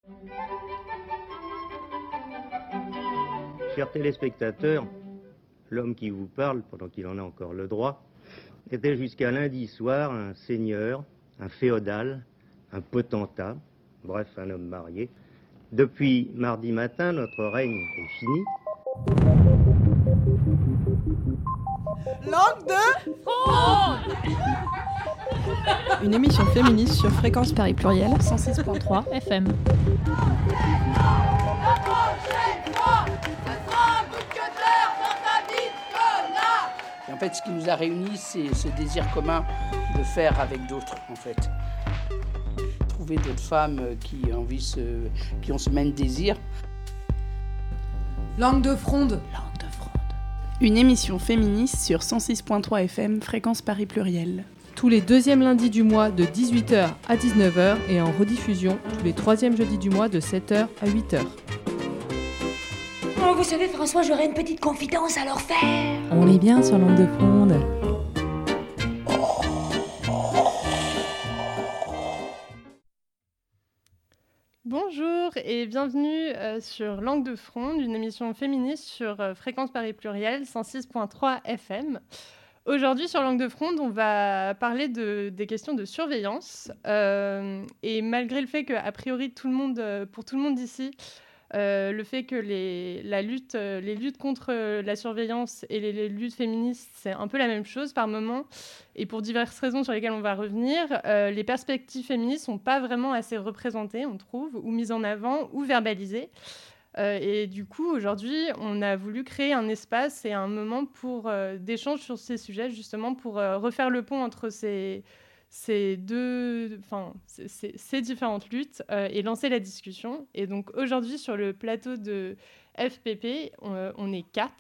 Chers téléspectateurs, l'homme qui vous parle, pendant qu'il en a encore le droit, était jusqu'à lundi soir un seigneur, un féodal, un potentat, bref, un homme marié. Depuis mardi matin, notre règne est fini. Langue de Fronde. Une émission féministe sur Fréquence Paris Pluriel 106.3 FM. Et en fait, ce qui nous a réunis, c'est ce désir commun de faire avec d'autres, en fait. Trouver d'autres femmes qui ont ce même désir. Langue de fronde. Une émission féministe sur 106.3 FM, Fréquence Paris Pluriel. Tous les deuxièmes lundis du mois de 18h à 19h et en rediffusion tous les troisièmes jeudis du mois de 7h à 8h. Oh, vous savez, François, j'aurais une petite confidence à leur faire. On est bien sur Langue de Fronde. Bonjour et bienvenue sur Langue de Fronde, une émission féministe sur Fréquence Paris Pluriel 106.3 FM. Aujourd'hui, sur Langue de Fronde, on va parler des questions de surveillance. Et malgré le fait qu'a priori, pour tout le monde ici, le fait que les luttes contre la surveillance et les luttes féministes, c'est un peu la même chose par moment. Et pour diverses raisons sur lesquelles on va revenir, les perspectives féministes ne sont pas vraiment assez représentées, on trouve, ou mises en avant, ou verbalisées. Et du coup, aujourd'hui, on a voulu créer un espace et un moment d'échange sur ces sujets, justement pour refaire le pont entre ces différentes luttes et lancer la discussion. Et donc aujourd'hui, sur le plateau de FPP, on est 4.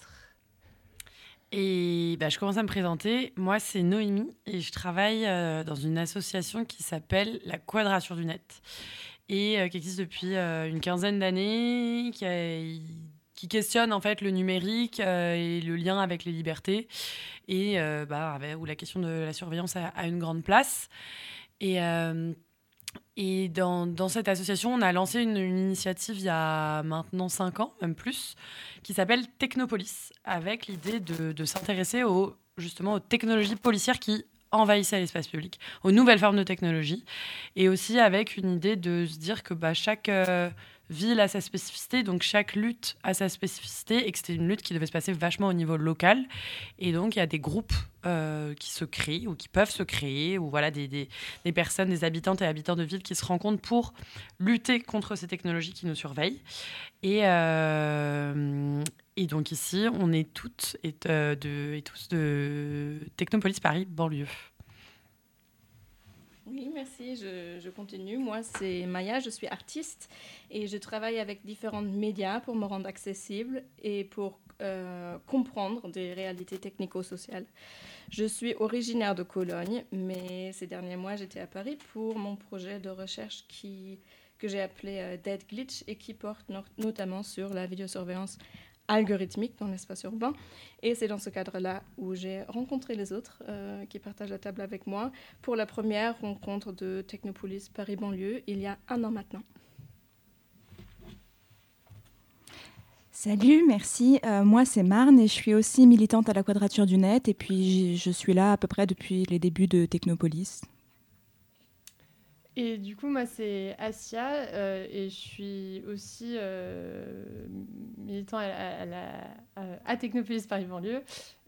Et je commence à me présenter. Moi, c'est Noémie et je travaille dans une association qui s'appelle la Quadrature du Net et qui existe depuis une quinzaine d'années, qui questionne en fait le numérique et le lien avec les libertés et où la question de la surveillance a une grande place. Et dans cette association, on a lancé une initiative il y a maintenant 5 ans, même plus, qui s'appelle Technopolis, avec l'idée de s'intéresser justement aux technologies policières qui envahissaient l'espace public, aux nouvelles formes de technologies, et aussi avec une idée de se dire que chaque ville a sa spécificité, donc chaque lutte a sa spécificité, et que c'était une lutte qui devait se passer vachement au niveau local. Et donc, il y a des groupes qui se créent ou qui peuvent se créer, ou voilà, des personnes, des habitantes et habitants de villes qui se rencontrent pour lutter contre ces technologies qui nous surveillent. Et donc ici, on est toutes et tous de Technopolis Paris banlieue. Oui, merci. Je continue. Moi, c'est Maya, je suis artiste et je travaille avec différents médias pour me rendre accessible et pour comprendre des réalités technico-sociales. Je suis originaire de Cologne, mais ces derniers mois, j'étais à Paris pour mon projet de recherche que j'ai appelé Dead Glitch et qui porte notamment sur la vidéosurveillance algorithmique dans l'espace urbain. Et c'est dans ce cadre-là où j'ai rencontré les autres qui partagent la table avec moi pour la première rencontre de Technopolis Paris banlieue il y a 1 an maintenant. Salut, merci. Moi, c'est Marne et je suis aussi militante à la Quadrature du Net et puis je suis là à peu près depuis les débuts de Technopolis. Et du coup, moi, c'est Asia et je suis aussi militant à Technopolis Paris banlieue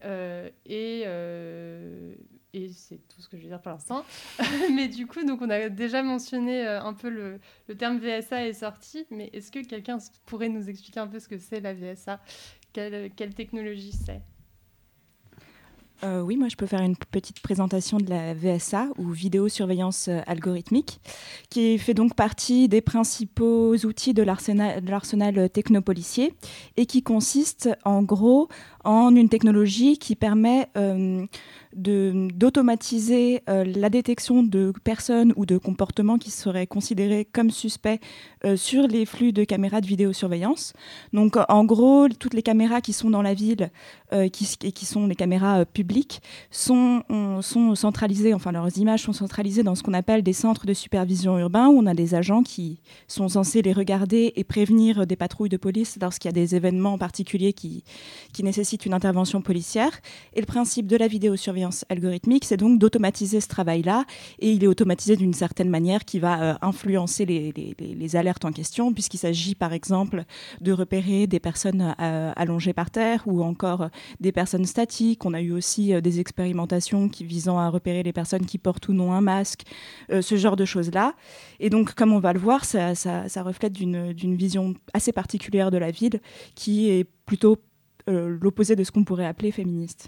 et c'est tout ce que je vais dire pour l'instant. Mais du coup, donc, on a déjà mentionné un peu le terme VSA est sorti, mais est-ce que quelqu'un pourrait nous expliquer un peu ce que c'est la VSA ? Quelle technologie c'est ? Oui, moi je peux faire une petite présentation de la VSA ou vidéosurveillance algorithmique qui fait donc partie des principaux outils de l'arsenal technopolicier et qui consiste en gros en une technologie qui permet d'automatiser la détection de personnes ou de comportements qui seraient considérés comme suspects sur les flux de caméras de vidéosurveillance. Donc en gros, toutes les caméras qui sont dans la ville, qui sont les caméras publiques, sont centralisées, enfin leurs images sont centralisées dans ce qu'on appelle des centres de supervision urbains, où on a des agents qui sont censés les regarder et prévenir des patrouilles de police lorsqu'il y a des événements particuliers qui nécessitent une intervention policière. Et le principe de la vidéosurveillance algorithmique, c'est donc d'automatiser ce travail-là, et il est automatisé d'une certaine manière qui va influencer les alertes en question, puisqu'il s'agit par exemple de repérer des personnes allongées par terre ou encore des personnes statiques. On a eu aussi des expérimentations visant à repérer les personnes qui portent ou non un masque, ce genre de choses-là. Et donc, comme on va le voir, ça reflète d'une vision assez particulière de la ville qui est plutôt l'opposé de ce qu'on pourrait appeler féministe.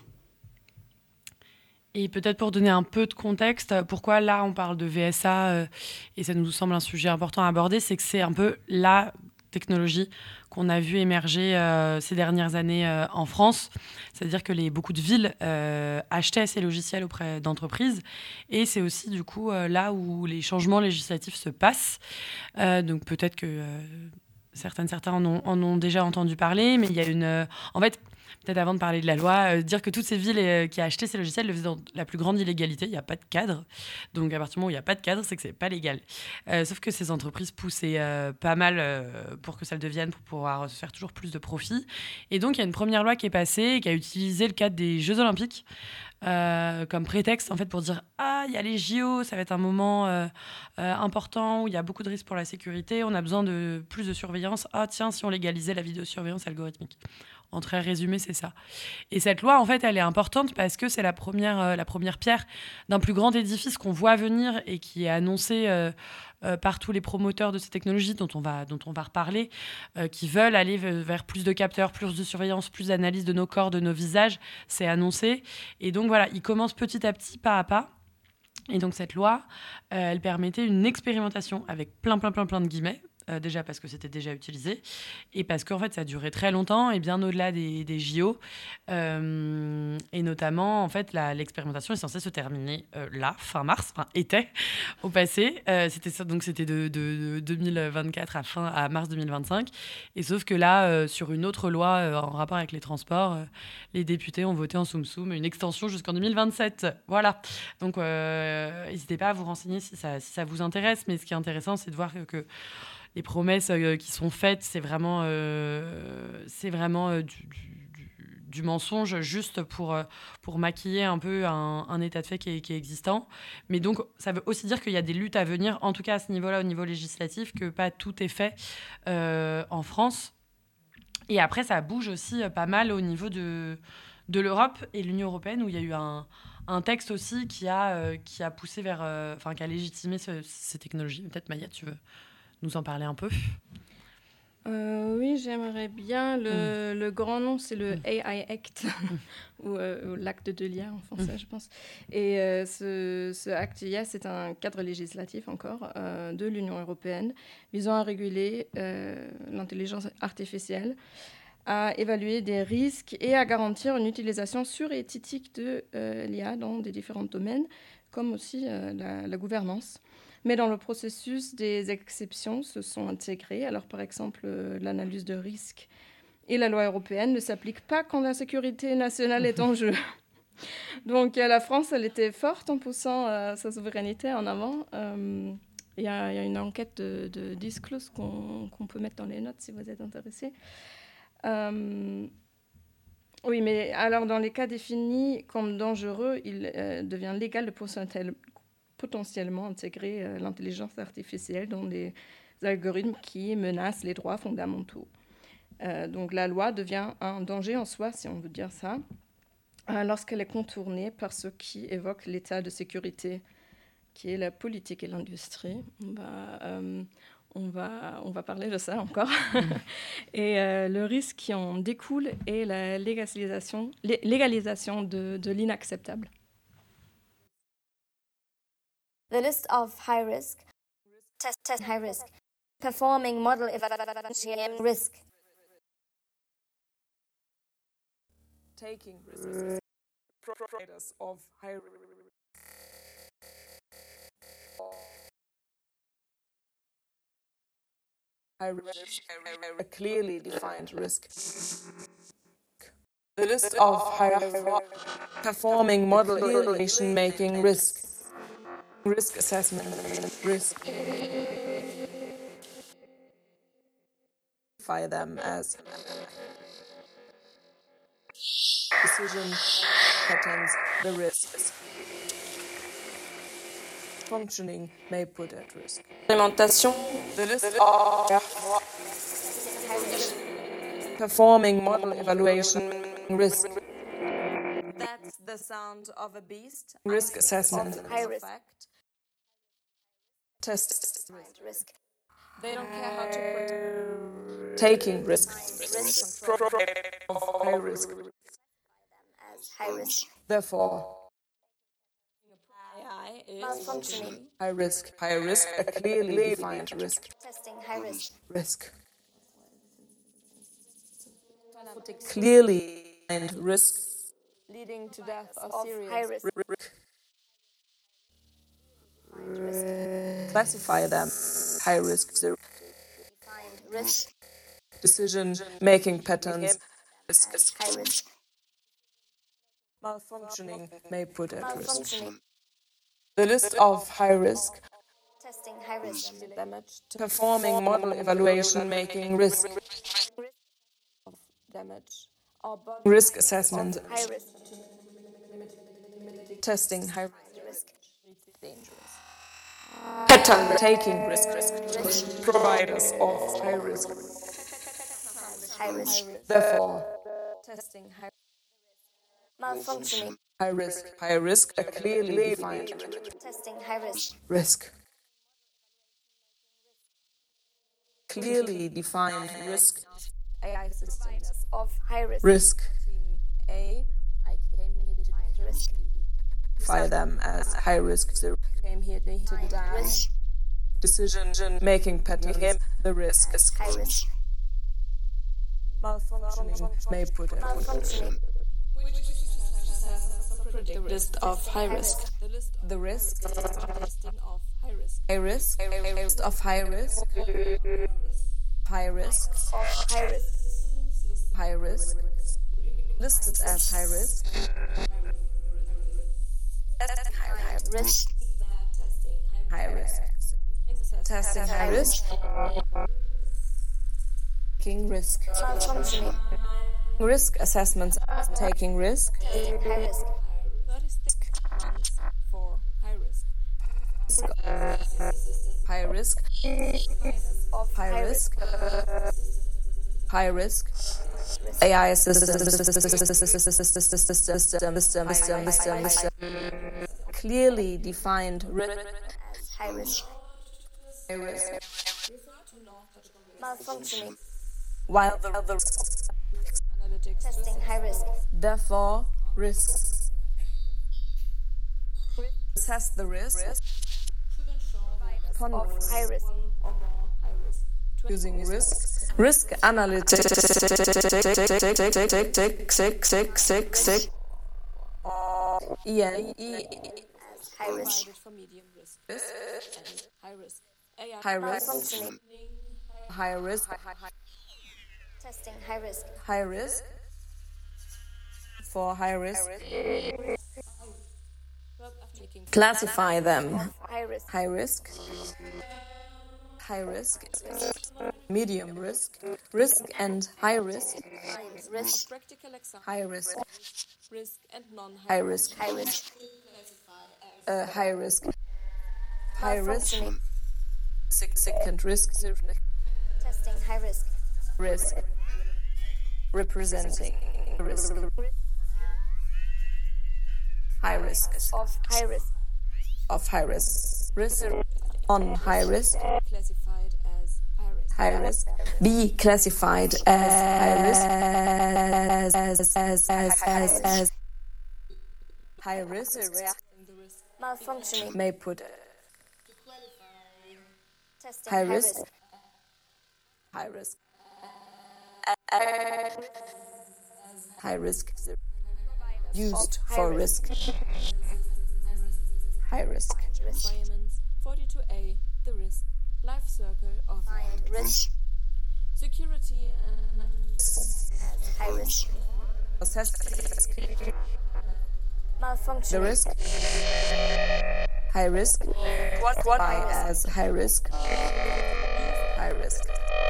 Et peut-être pour donner un peu de contexte, pourquoi là on parle de VSA et ça nous semble un sujet important à aborder, c'est que c'est un peu la technologie qu'on a vu émerger ces dernières années en France. C'est-à-dire que beaucoup de villes achetaient ces logiciels auprès d'entreprises, et c'est aussi du coup là où les changements législatifs se passent. Donc peut-être que certains en ont déjà entendu parler, mais il y a en fait, peut-être avant de parler de la loi, dire que toutes ces villes qui achetaient ces logiciels le faisaient dans la plus grande illégalité. Il n'y a pas de cadre. Donc, à partir du moment où il n'y a pas de cadre, c'est que ce n'est pas légal. Sauf que ces entreprises poussaient pas mal pour que ça le devienne, pour pouvoir se faire toujours plus de profit. Et donc, il y a une première loi qui est passée, qui a utilisé le cadre des Jeux Olympiques comme prétexte, en fait, pour dire « Ah, il y a les JO, ça va être un moment important où il y a beaucoup de risques pour la sécurité. On a besoin de plus de surveillance. Ah, tiens, si on légalisait la vidéosurveillance algorithmique. » En très résumé, c'est ça. Et cette loi, en fait, elle est importante parce que c'est la première pierre d'un plus grand édifice qu'on voit venir et qui est annoncé par tous les promoteurs de ces technologies dont on va reparler, qui veulent aller vers plus de capteurs, plus de surveillance, plus d'analyse de nos corps, de nos visages. C'est annoncé. Et donc, voilà, il commence petit à petit, pas à pas. Et donc, cette loi, elle permettait une expérimentation avec plein de guillemets. Déjà parce que c'était déjà utilisé et parce qu'en fait ça a duré très longtemps et bien au-delà des JO et notamment en fait l'expérimentation est censée se terminer là fin mars, était au passé, c'était de 2024 à mars 2025, et sauf que là sur une autre loi en rapport avec les transports, les députés ont voté en soum une extension jusqu'en 2027. Voilà, donc n'hésitez pas à vous renseigner si ça vous intéresse, mais ce qui est intéressant c'est de voir que les promesses qui sont faites, c'est vraiment du mensonge, juste pour maquiller un peu un état de fait qui est existant. Mais donc, ça veut aussi dire qu'il y a des luttes à venir, en tout cas à ce niveau-là, au niveau législatif, que pas tout est fait en France. Et après, ça bouge aussi pas mal au niveau de l'Europe et de l'Union européenne, où il y a eu un texte aussi qui a poussé qui a légitimé ces technologies. Peut-être, Maya, tu veux nous en parler un peu? Oui, j'aimerais bien. Le grand nom, c'est le AI Act, ou l'acte de l'IA en français, je pense. Et ce acte IA, c'est un cadre législatif encore de l'Union européenne visant à réguler l'intelligence artificielle, à évaluer des risques et à garantir une utilisation sûre et éthique de l'IA dans des différents domaines, comme aussi la gouvernance. Mais dans le processus, des exceptions se sont intégrées. Alors, par exemple, l'analyse de risque et la loi européenne ne s'appliquent pas quand la sécurité nationale est en jeu. Donc, la France, elle était forte en poussant sa souveraineté en avant. Il y a une enquête de Disclose qu'on peut mettre dans les notes si vous êtes intéressés. Oui, mais alors, dans les cas définis comme dangereux, il devient légal de potentiellement intégrer l'intelligence artificielle dans des algorithmes qui menacent les droits fondamentaux. Donc la loi devient un danger en soi, si on veut dire ça, lorsqu'elle est contournée par ce qui évoque l'état de sécurité, qui est la politique et l'industrie. On va parler de ça encore. Et le risque qui en découle est la légalisation de l'inacceptable. The list of high risk, test high risk, performing model evaluation risk. taking risks, providers of high a clearly defined risk. The list of high performing model evaluation making risk assessment risk. Classify them as decision patterns, the risks. Functioning may put at risk. Implementation, the list of performing model evaluation risk. That's the sound of a beast. Risk assessment. High risk. Test. Risk. They don't care how to put taking risk. High risk. As high risk. Therefore, AI is Malfunctioning. high risk, a clearly defined risk. Testing high risk. Risk. Clearly defined risk. leading to death or Of serious high risk. Classify them. High risk. Defined risk. Decision making patterns. High risk. Malfunctioning may put at risk. Malfunctioning. The list of high risk. Testing high risk. damage to Performing model evaluation making risk. damage or body Risk assessment. High risk. Testing high Risk. dangerous. pattern taking risk. Providers of high risk. High risk. Therefore, Testing high Malfunctioning. high risk, a clearly defined Testing high risk. risk. Clearly defined risk. AI systems Of high risk. Risk. team A. I came here to Risk. Classify them as high risk. came here to die. Risk. Decision making patterns. The risk is High risk. malfunctioning may put at risk. Malfunctioning. The list of high risk. The risk listing of high risk. High risk. A list of high risk. High risk. Of high risk. High risk. Listed as high risk. High risk. High risk. Testing high risk. Taking risk. Malfunctioning. Risk assessments. Taking risk. Testing high risk. For high risk. High risk. Of High risk. High risk. AI system. Clearly defined risk. High risk. High risk. Malfunctioning. While the Testing high risk. therefore risks. Assess the risk. Upon Of high risk. using risk analytics. High risk. High risk. Malfunctioning. High risk. Testing high risk. High risk. For high risk. Classify them. High risk. High risk. High risk. Medium risk. Risk and high risk. Risk. High risk. High risk. High risk. High risk. High risk. Malfunctioning. Second risk. Testing high risk. Risk. Representing risk. High risk. Of high risk. Of high risk. Risk on high risk. Classified as High risk. Be classified as high risk. As high risk. Malfunctioning. May put Testing high risk. High risk. High risk. used for risk. High risk. Requirements 42A, the risk. Life circle of risk. Security and High risk. Assess Malfunction. the risk. High risk. Qualify as high risk. High risk.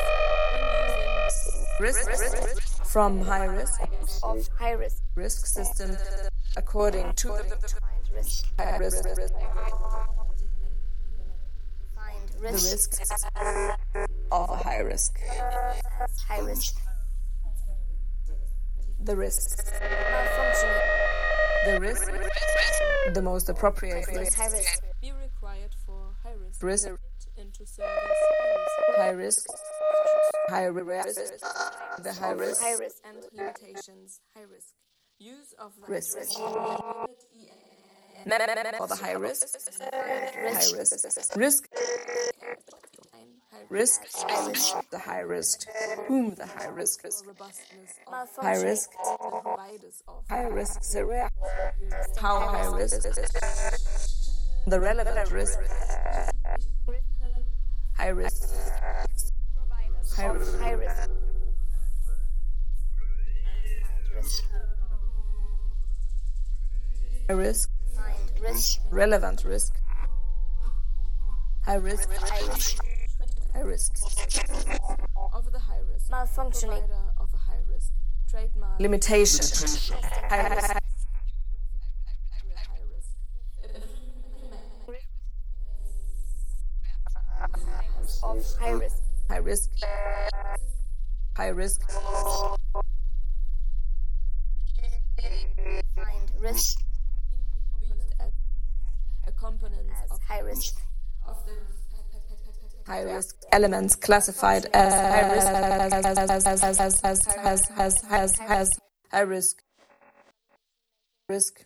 Risk from high risk. Of high risk. Risk system according to the Risk. high risk. Find The risk. risk of a high risk. High risk. The risk. Malfunctioning. The risk. The most appropriate risk. High risk. be required for high risk. Risk. Into service High risk. High risk. The high risk. High risk. and limitations. High risk. Use of Risk. risk. For the high risk. High risk. Risk. Risk. The high risk. Whom the high risk is. Robustness of Malfunction. High risk. providers of High risk. How high risk. The relevant risk. High risk. High risk. High risk. Risk. High risk. Find risk. Relevant risk. High risk. High risk. High risk. of the high risk. Malfunctioning. Provider of a high risk. Trademark. Limitation. High risk. High risk. Of high risk. High risk. High risk. Find risk. A component of High risk. of the High risk elements classified as high risk. High risk. Risk.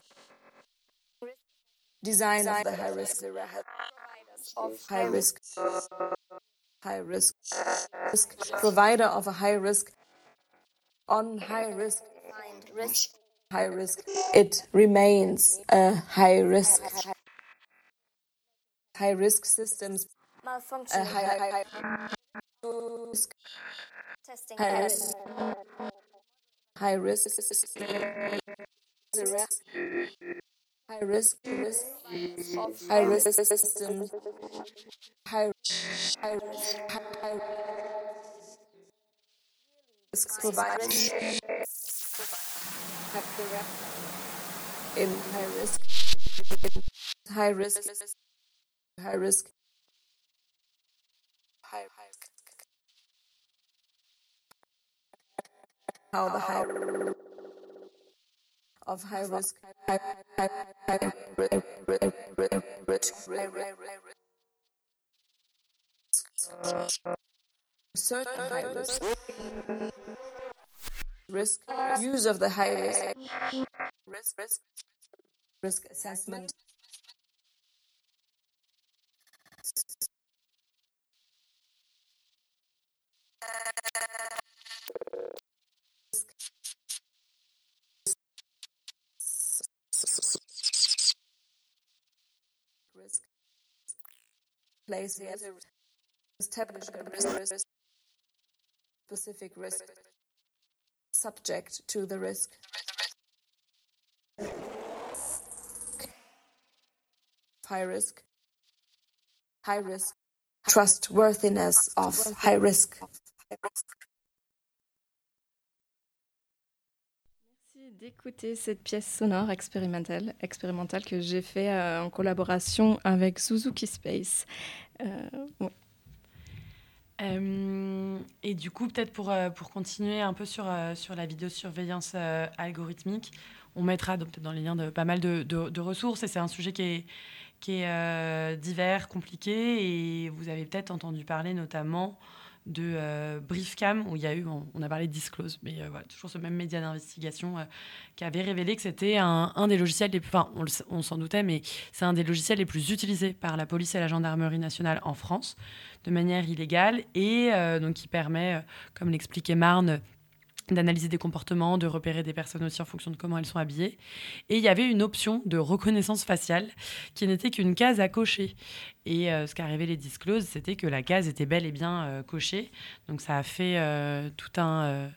Design of the high risk. Of High risk. High risk. Risk. Provider of a high risk. On high risk. Find risk. High risk. It remains a high risk. High risk systems. A Malfunctioning. high risk. Testing. High High risk. risk. High risk. High risk. Of High risk systems. High risk providers. In high risk. High risk. High risk. High risk. How the high of high risk. Certain high risk. Risk. Use of the high risk. Risk assessment. Risk. Place establish a risk. Specific risk. Subject to the risk. High risk. High risk. Trustworthiness of high risk. Merci d'écouter cette pièce sonore expérimentale que j'ai fait en collaboration avec Suzuki Space. Ouais. Et du coup, peut-être pour continuer un peu sur la vidéosurveillance algorithmique, on mettra peut-être dans les liens pas mal de ressources, et c'est un sujet qui est divers, compliqué, et vous avez peut-être entendu parler notamment de Briefcam, où il y a eu, on a parlé de Disclose, mais voilà, toujours ce même média d'investigation qui avait révélé que c'était un des logiciels les plus, enfin on s'en doutait, mais c'est un des logiciels les plus utilisés par la police et la gendarmerie nationale en France, de manière illégale, et donc qui permet, comme l'expliquait Marne, d'analyser des comportements, de repérer des personnes aussi en fonction de comment elles sont habillées. Et il y avait une option de reconnaissance faciale qui n'était qu'une case à cocher. Et ce qu'a révélé Disclose, c'était que la case était bel et bien cochée. Donc ça a fait tout un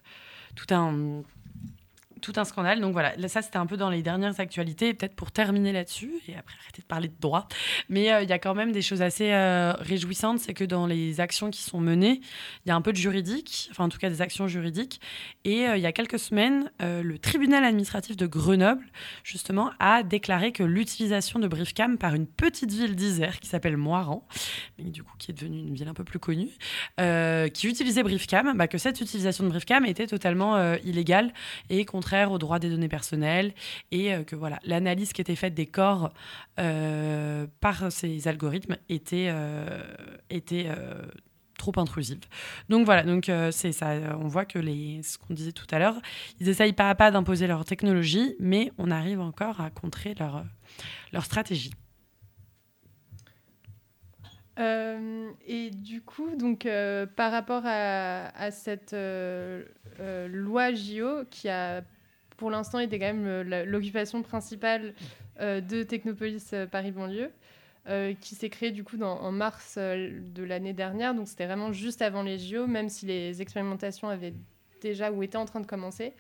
scandale. Donc voilà, ça c'était un peu dans les dernières actualités, peut-être pour terminer là-dessus, et après arrêter de parler de droit. Mais il y a quand même des choses assez réjouissantes, c'est que dans les actions qui sont menées, il y a un peu de juridique, enfin en tout cas des actions juridiques. Et il y a quelques semaines, le tribunal administratif de Grenoble, justement, a déclaré que l'utilisation de Briefcam par une petite ville d'Isère qui s'appelle Moirans, mais du coup qui est devenue une ville un peu plus connue, qui utilisait Briefcam, que cette utilisation de Briefcam était totalement illégale et contraire aux droits des données personnelles, et que voilà, l'analyse qui était faite des corps par ces algorithmes était trop intrusive. Donc voilà, c'est ça. On voit que ce qu'on disait tout à l'heure, ils essayent pas à pas d'imposer leur technologie, mais on arrive encore à contrer leur stratégie. Et du coup, donc, par rapport à cette loi JO qui a pour l'instant était quand même l'occupation principale de Technopolis Paris-Banlieue, qui s'est créée du coup en mars de l'année dernière. Donc c'était vraiment juste avant les JO, même si les expérimentations avaient déjà ou étaient en train de commencer.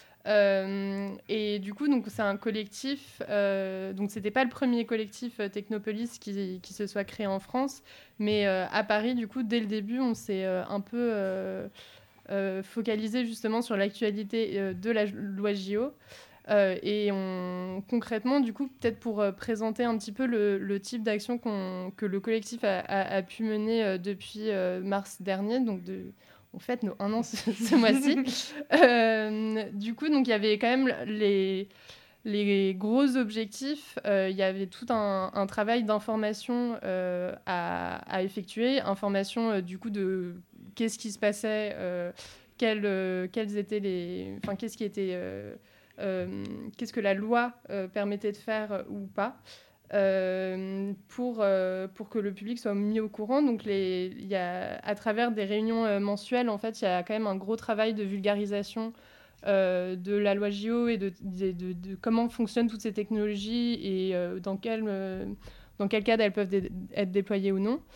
Et du coup, donc, c'est un collectif. Donc c'était pas le premier collectif Technopolis qui se soit créé en France, mais à Paris, du coup, dès le début, on s'est un peu focalisé justement sur l'actualité de la loi JO. Et concrètement, du coup, peut-être pour présenter un petit peu le type d'action que le collectif a pu mener depuis mars dernier, donc on fête nos 1 an ce mois-ci. Du coup, donc, il y avait quand même les gros objectifs. Il y avait tout un travail d'information à effectuer, information du coup de qu'est-ce qui se passait, quels étaient qu'est-ce qui était... qu'est-ce que la loi permettait de faire ou pas, pour que le public soit mis au courant. Donc à travers des réunions mensuelles, en fait, il y a quand même un gros travail de vulgarisation de la loi JO et de comment fonctionnent toutes ces technologies et dans quel cadre elles peuvent être déployées ou non.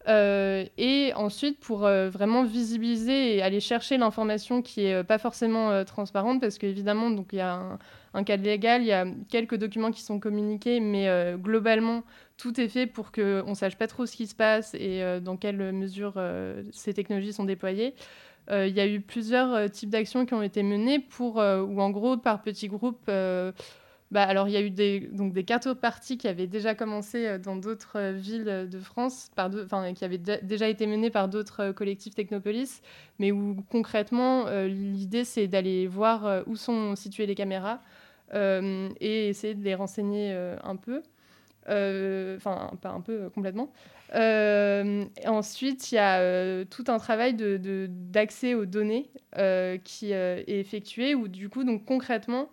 Et ensuite, pour vraiment visibiliser et aller chercher l'information qui n'est pas forcément transparente, parce qu'évidemment, il y a un cadre légal, il y a quelques documents qui sont communiqués, mais globalement, tout est fait pour qu'on ne sache pas trop ce qui se passe et dans quelle mesure ces technologies sont déployées. Il y a eu plusieurs types d'actions qui ont été menées où, en gros, par petits groupes... alors, il y a eu des cartoparties qui avaient déjà commencé dans d'autres villes de France, qui avaient déjà été menées par d'autres collectifs Technopolis, mais où concrètement, l'idée, c'est d'aller voir où sont situées les caméras et essayer de les renseigner un peu. Pas un peu, complètement. Ensuite, il y a tout un travail d'accès aux données qui est effectué, où du coup, donc, concrètement...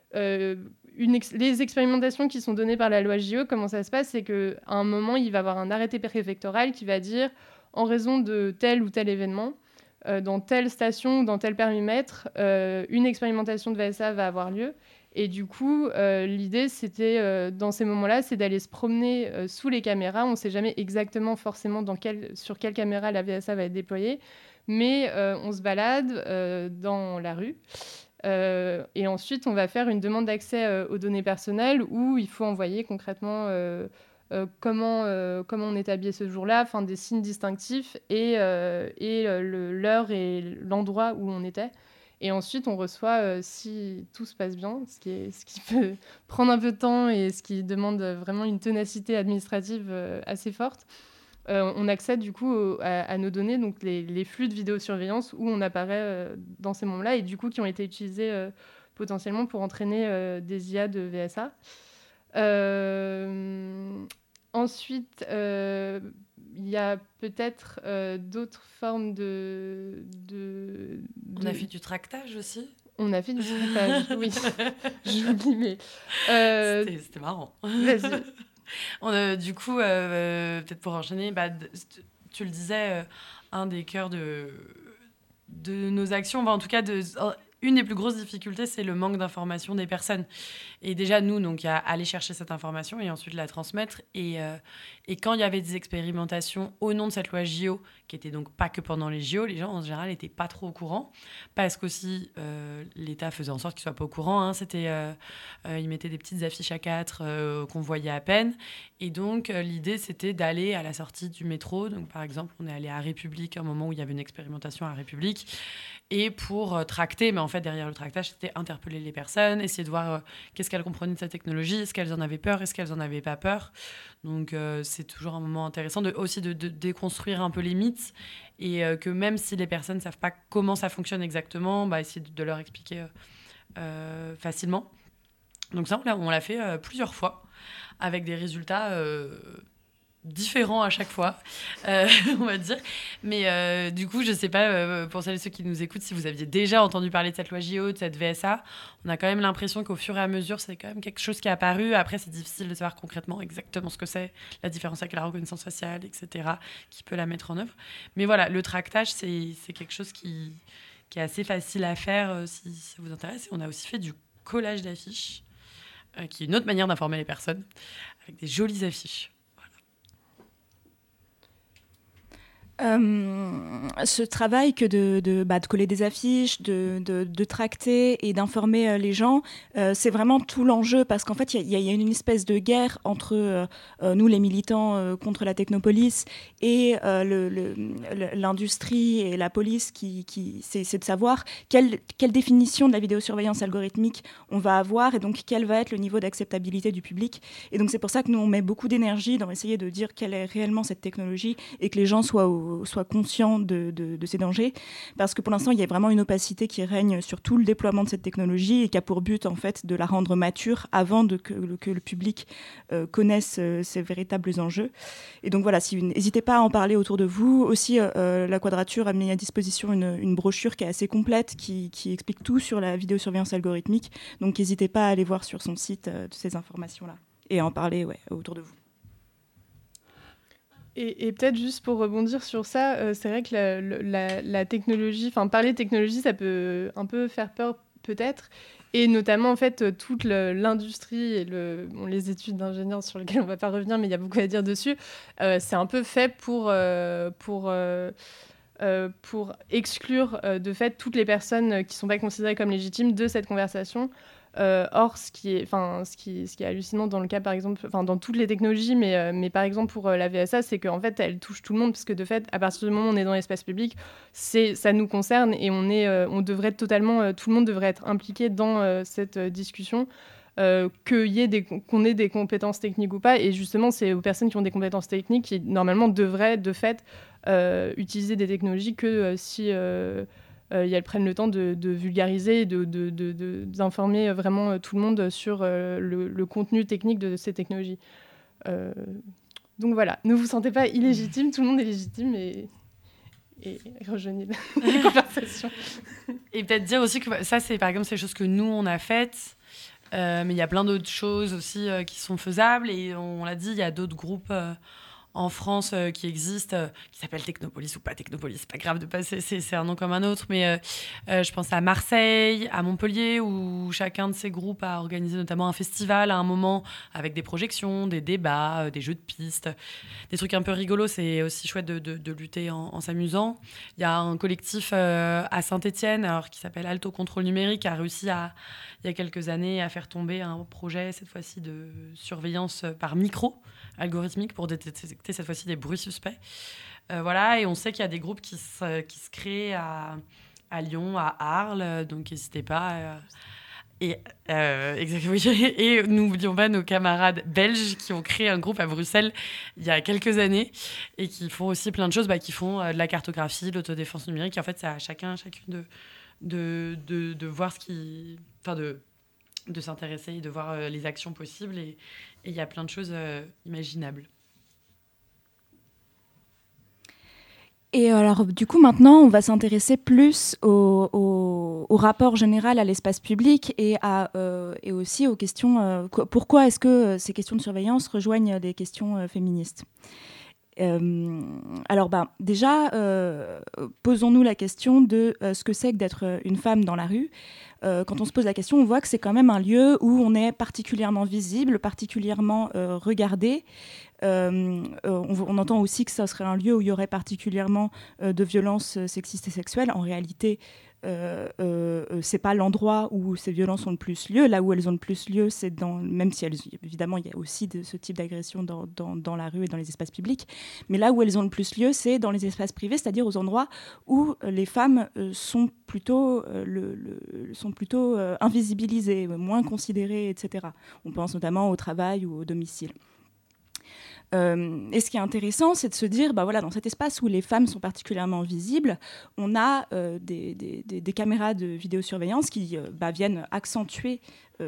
les expérimentations qui sont données par la loi JO, comment ça se passe, c'est qu'à un moment, il va y avoir un arrêté préfectoral qui va dire, en raison de tel ou tel événement, dans telle station ou dans tel périmètre, une expérimentation de VSA va avoir lieu. Et du coup, l'idée, c'était, dans ces moments-là, c'est d'aller se promener sous les caméras. On ne sait jamais exactement forcément sur quelle caméra la VSA va être déployée, mais on se balade dans la rue. Et ensuite, on va faire une demande d'accès aux données personnelles où il faut envoyer concrètement comment on est habillé ce jour-là, des signes distinctifs et l'heure et l'endroit où on était. Et ensuite, on reçoit, si tout se passe bien, ce qui peut prendre un peu de temps et ce qui demande vraiment une ténacité administrative assez forte, on accède du coup à nos données, donc les flux de vidéosurveillance où on apparaît dans ces moments-là et du coup qui ont été utilisés potentiellement pour entraîner des IA de VSA. Ensuite, il y a peut-être d'autres formes de... On a fait du tractage aussi. On a fait du tractage, oui. J'oublie, mais... C'était marrant. Vas-y. Du coup, peut-être pour enchaîner, tu le disais, un des cœurs de nos actions, en tout cas une des plus grosses difficultés, c'est le manque d'information des personnes. Et déjà, nous, donc, il y a aller chercher cette information et ensuite la transmettre. Et quand il y avait des expérimentations au nom de cette loi JO, qui était donc pas que pendant les JO, les gens, en général, n'étaient pas trop au courant. Parce qu'aussi, l'État faisait en sorte qu'ils ne soient pas au courant. Hein. Ils mettaient des petites affiches A4 qu'on voyait à peine. Et donc, l'idée, c'était d'aller à la sortie du métro. Donc, par exemple, on est allé à République, à un moment où il y avait une expérimentation à République. Et pour tracter, mais en fait, derrière le tractage, c'était interpeller les personnes, essayer de voir qu'est-ce qu'elles comprenaient de cette technologie, est-ce qu'elles en avaient peur, est-ce qu'elles n'en avaient pas peur. Donc, c'est toujours un moment intéressant aussi de déconstruire un peu les mythes et que même si les personnes ne savent pas comment ça fonctionne exactement, essayer de leur expliquer facilement. Donc ça, on l'a fait plusieurs fois avec des résultats différents à chaque fois, on va dire. Mais du coup, je ne sais pas, pour celles et ceux qui nous écoutent, si vous aviez déjà entendu parler de cette loi JO, de cette VSA, on a quand même l'impression qu'au fur et à mesure, c'est quand même quelque chose qui est apparu. Après, c'est difficile de savoir concrètement exactement ce que c'est, la différence avec la reconnaissance faciale, etc., qui peut la mettre en œuvre. Mais voilà, le tractage, c'est quelque chose qui est assez facile à faire si ça vous intéresse. Et on a aussi fait du collage d'affiches, qui est une autre manière d'informer les personnes, avec des jolies affiches. Ce travail que de coller des affiches, de tracter et d'informer les gens, c'est vraiment tout l'enjeu parce qu'en fait, il y a une espèce de guerre entre nous, les militants contre la technopolice et l'industrie et la police c'est de savoir quelle définition de la vidéosurveillance algorithmique on va avoir et donc quel va être le niveau d'acceptabilité du public. Et donc, c'est pour ça que nous, on met beaucoup d'énergie dans essayer de dire quelle est réellement cette technologie et que les gens soient conscients de ces dangers, parce que pour l'instant, il y a vraiment une opacité qui règne sur tout le déploiement de cette technologie et qui a pour but, en fait, de la rendre mature avant que le public connaisse ces véritables enjeux. Et donc voilà, n'hésitez pas à en parler autour de vous. Aussi, la Quadrature a mis à disposition une brochure qui est assez complète, qui explique tout sur la vidéosurveillance algorithmique. Donc n'hésitez pas à aller voir sur son site toutes ces informations-là et à en parler autour de vous. Et peut-être juste pour rebondir sur ça, c'est vrai que la technologie, enfin parler de technologie, ça peut un peu faire peur peut-être, et notamment en fait toute l'industrie et les études d'ingénieurs sur lesquelles on ne va pas revenir, mais il y a beaucoup à dire dessus, c'est un peu fait pour exclure de fait toutes les personnes qui ne sont pas considérées comme légitimes de cette conversation. Or, ce qui est hallucinant dans le cas, par exemple, dans toutes les technologies, mais par exemple pour la VSA, c'est qu'en fait, elle touche tout le monde, parce que de fait, à partir du moment où on est dans l'espace public, ça nous concerne et on devrait totalement, tout le monde devrait être impliqué dans cette discussion. Qu'on ait des compétences techniques ou pas, et justement c'est aux personnes qui ont des compétences techniques qui normalement devraient de fait utiliser des technologies que si elles prennent le temps de vulgariser, d'informer vraiment tout le monde sur le contenu technique de ces technologies. Donc voilà, ne vous sentez pas illégitime, tout le monde est légitime et rejoignez la conversation. Et peut-être dire aussi que ça, c'est par exemple ces choses que nous, on a faites, mais il y a plein d'autres choses aussi qui sont faisables, et on l'a dit, il y a d'autres groupes en France qui existent, qui s'appellent Technopolis ou pas Technopolis, c'est pas grave de passer, c'est un nom comme un autre, mais je pense à Marseille, à Montpellier, où chacun de ces groupes a organisé notamment un festival à un moment, avec des projections, des débats, des jeux de pistes, des trucs un peu rigolos. C'est aussi chouette de lutter en s'amusant. Il y a un collectif à Saint-Étienne qui s'appelle Alto Contrôle Numérique, qui a réussi il y a quelques années à faire tomber un projet, cette fois-ci de surveillance par micro algorithmique pour détecter cette fois-ci des bruits suspects. Voilà, et on sait qu'il y a des groupes qui se créent à Lyon, à Arles, donc n'hésitez pas. Exactement. Et n'oublions pas nos camarades belges qui ont créé un groupe à Bruxelles il y a quelques années et qui font aussi plein de choses, qui font de la cartographie, de l'autodéfense numérique. Et en fait, c'est à chacune de voir de s'intéresser et de voir les actions possibles, et il y a plein de choses imaginables. Et alors, du coup, maintenant, on va s'intéresser plus au rapport général à l'espace public et aussi aux questions... pourquoi est-ce que ces questions de surveillance rejoignent des questions féministes ? Alors déjà, posons-nous la question de ce que c'est que d'être une femme dans la rue. Quand on se pose la question, on voit que c'est quand même un lieu où on est particulièrement visible, particulièrement regardé. On entend aussi que ça serait un lieu où il y aurait particulièrement de violences sexistes et sexuelles. En réalité, c'est pas l'endroit où ces violences ont le plus lieu. Là où elles ont le plus lieu, c'est même si évidemment il y a aussi de ce type d'agression dans la rue et dans les espaces publics, mais là où elles ont le plus lieu, c'est dans les espaces privés, c'est-à-dire aux endroits où les femmes sont plutôt invisibilisées, moins considérées, etc. On pense notamment au travail ou au domicile. Et ce qui est intéressant, c'est de se dire, dans cet espace où les femmes sont particulièrement visibles, on a des caméras de vidéosurveillance qui viennent accentuer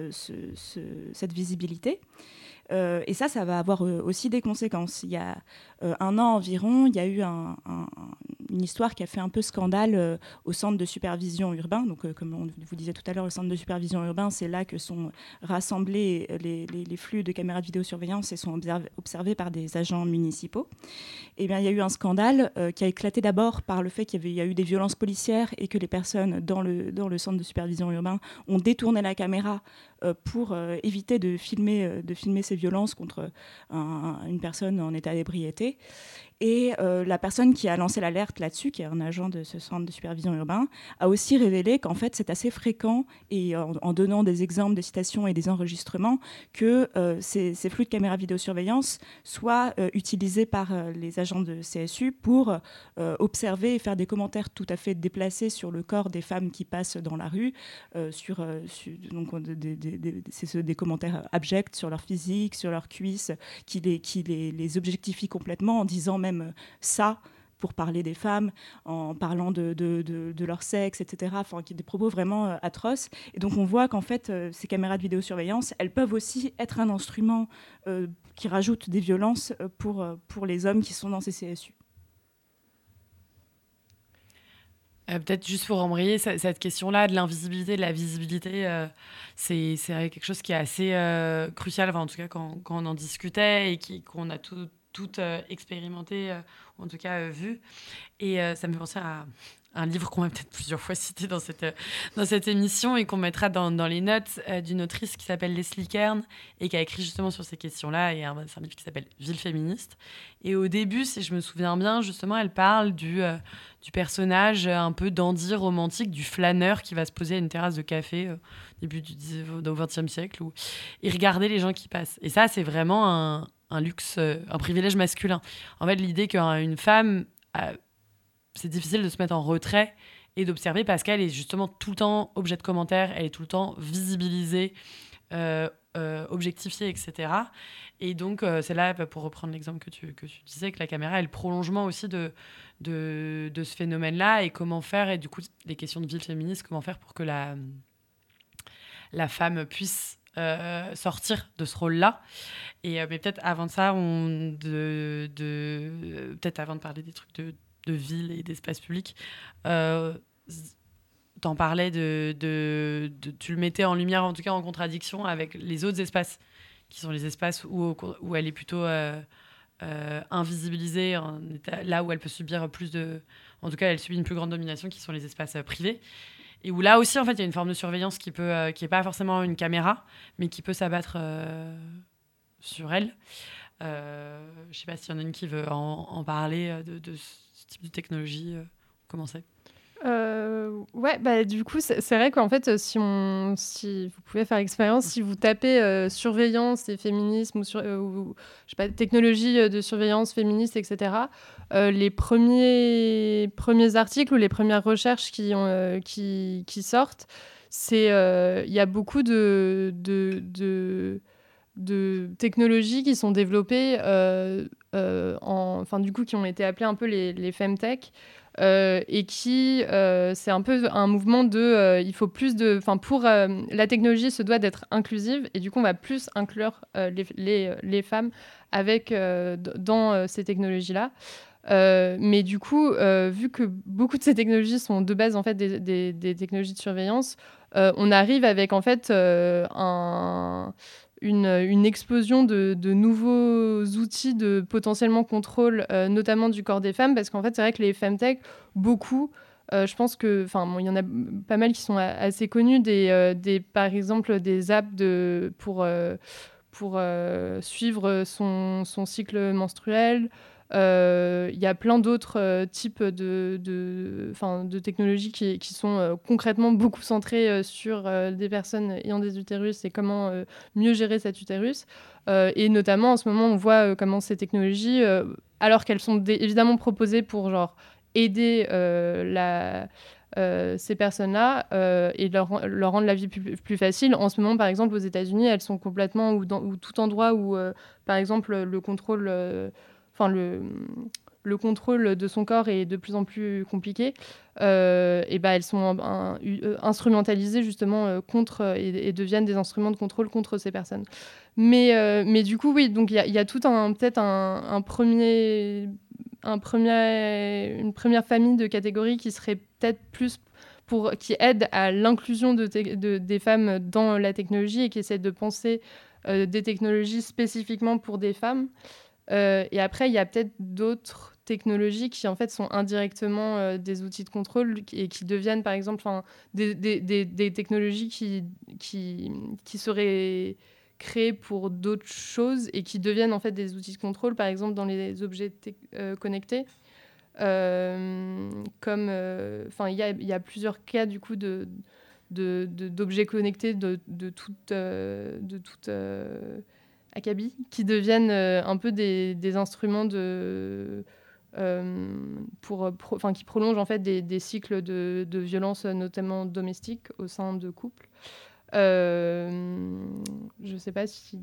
cette visibilité. Et ça va avoir aussi des conséquences. Il y a 1 an environ, il y a eu une histoire qui a fait un peu scandale au centre de supervision urbain. Donc, comme on vous disait tout à l'heure, le centre de supervision urbain, c'est là que sont rassemblés les flux de caméras de vidéosurveillance et sont observés par des agents municipaux. Et bien, il y a eu un scandale qui a éclaté d'abord par le fait qu'il y a eu des violences policières et que les personnes dans le centre de supervision urbain ont détourné la caméra pour éviter de filmer ces violences contre une personne en état d'ébriété. Et la personne qui a lancé l'alerte là-dessus, qui est un agent de ce centre de supervision urbain, a aussi révélé qu'en fait, c'est assez fréquent, et en donnant des exemples, des citations et des enregistrements, que ces flux de caméras vidéosurveillance soient utilisés par les agents de CSU pour observer et faire des commentaires tout à fait déplacés sur le corps des femmes qui passent dans la rue, donc des commentaires abjects sur leur physique, sur leurs cuisses, qui les objectifient complètement en disant même ça pour parler des femmes, en parlant de leur sexe, etc. Enfin, qui des propos vraiment atroces. Et donc on voit qu'en fait, ces caméras de vidéosurveillance, elles peuvent aussi être un instrument qui rajoute des violences pour les hommes qui sont dans ces CSU. Peut-être juste pour embrayer cette question-là de l'invisibilité, de la visibilité, c'est quelque chose qui est assez crucial, enfin, en tout cas quand on en discutait et qu'on a tout expérimenté, ou en tout cas vu. Et ça me fait penser à un livre qu'on va peut-être plusieurs fois citer dans cette émission et qu'on mettra dans les notes, d'une autrice qui s'appelle Leslie Kern et qui a écrit justement sur ces questions-là. Et c'est un livre qui s'appelle Ville féministe. Et au début, si je me souviens bien, justement, elle parle du personnage un peu dandy romantique, du flâneur qui va se poser à une terrasse de café au début du XXe siècle et regarder les gens qui passent. Et ça, c'est vraiment un luxe, un privilège masculin. En fait, l'idée qu'une femme... c'est difficile de se mettre en retrait et d'observer parce qu'elle est justement tout le temps objet de commentaires, elle est tout le temps visibilisée, objectifiée, etc. Et donc, c'est là, pour reprendre l'exemple que tu disais, que la caméra est le prolongement aussi de ce phénomène-là et comment faire, et du coup, les questions de ville féministe, comment faire pour que la femme puisse sortir de ce rôle-là. Et mais peut-être avant de ça, peut-être avant de parler des trucs de ville et d'espace public, t'en parlais tu le mettais en lumière, en tout cas en contradiction avec les autres espaces, qui sont les espaces où elle est plutôt invisibilisée, là où elle peut subir en tout cas elle subit une plus grande domination, qui sont les espaces privés. Et où là aussi, en fait, il y a une forme de surveillance qui est pas forcément une caméra, mais qui peut s'abattre sur elle. Je sais pas s'il y en a une qui veut en parler de ce type de technologie. Comment c'est ? Ouais, du coup, c'est vrai qu'en fait, si vous pouvez faire expérience, si vous tapez surveillance et féminisme ou je sais pas, technologie de surveillance féministe, etc., les premiers articles ou les premières recherches qui sortent, c'est il y a beaucoup de technologies qui sont développées, du coup, qui ont été appelées un peu les femtech. Et qui c'est un peu un mouvement il faut plus la technologie se doit d'être inclusive, et du coup on va plus inclure les femmes dans ces technologies là, mais du coup vu que beaucoup de ces technologies sont de base en fait des technologies de surveillance, on arrive avec en fait une explosion de nouveaux outils de potentiellement contrôle, notamment du corps des femmes, parce qu'en fait, c'est vrai que les femtech, beaucoup, je pense que, il y en a pas mal qui sont assez connus, par exemple, des apps pour suivre son cycle menstruel. Il y a plein d'autres types de technologies qui sont concrètement beaucoup centrées sur des personnes ayant des utérus et comment mieux gérer cet utérus. Et notamment, en ce moment, on voit comment ces technologies, alors qu'elles sont évidemment proposées pour aider ces personnes-là et leur rendre la vie plus facile. En ce moment, par exemple, aux États-Unis, elles sont complètement, ou tout endroit où, par exemple, le contrôle... le contrôle de son corps est de plus en plus compliqué, elles sont instrumentalisées justement contre et deviennent des instruments de contrôle contre ces personnes. Mais du coup, oui, donc il y a tout peut-être une première famille de catégories qui serait peut-être plus qui aide à l'inclusion des femmes dans la technologie et qui essaie de penser des technologies spécifiquement pour des femmes. Et après, il y a peut-être d'autres technologies qui, en fait, sont indirectement des outils de contrôle et qui deviennent, par exemple, des technologies qui seraient créées pour d'autres choses et qui deviennent, en fait, des outils de contrôle, par exemple, dans les objets connectés. Comme, il y a plusieurs cas, du coup, d'objets connectés de toute acabit, qui deviennent un peu des instruments qui prolongent en fait des cycles de violence, notamment domestiques, au sein de couples. Je ne sais pas si...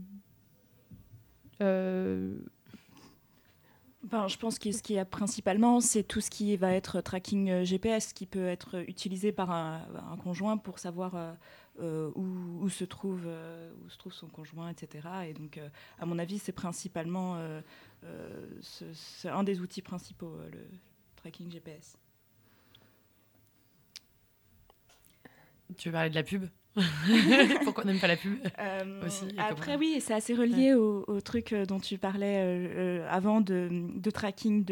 je pense que ce qu'il y a principalement, c'est tout ce qui va être tracking GPS, qui peut être utilisé par un conjoint pour savoir où se trouve son conjoint, etc. Et donc, à mon avis, c'est principalement c'est un des outils principaux, le tracking GPS. Tu veux parler de la pub ? Pourquoi on n'aime pas la pub aussi, après, oui, c'est assez relié au truc dont tu parlais avant de tracking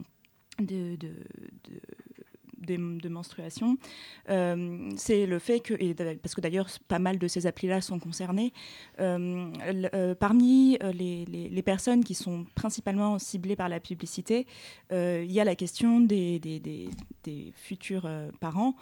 de menstruation. C'est le fait que, parce que d'ailleurs pas mal de ces applis-là sont concernées, parmi les personnes qui sont principalement ciblées par la publicité, il y a la question des futurs parents,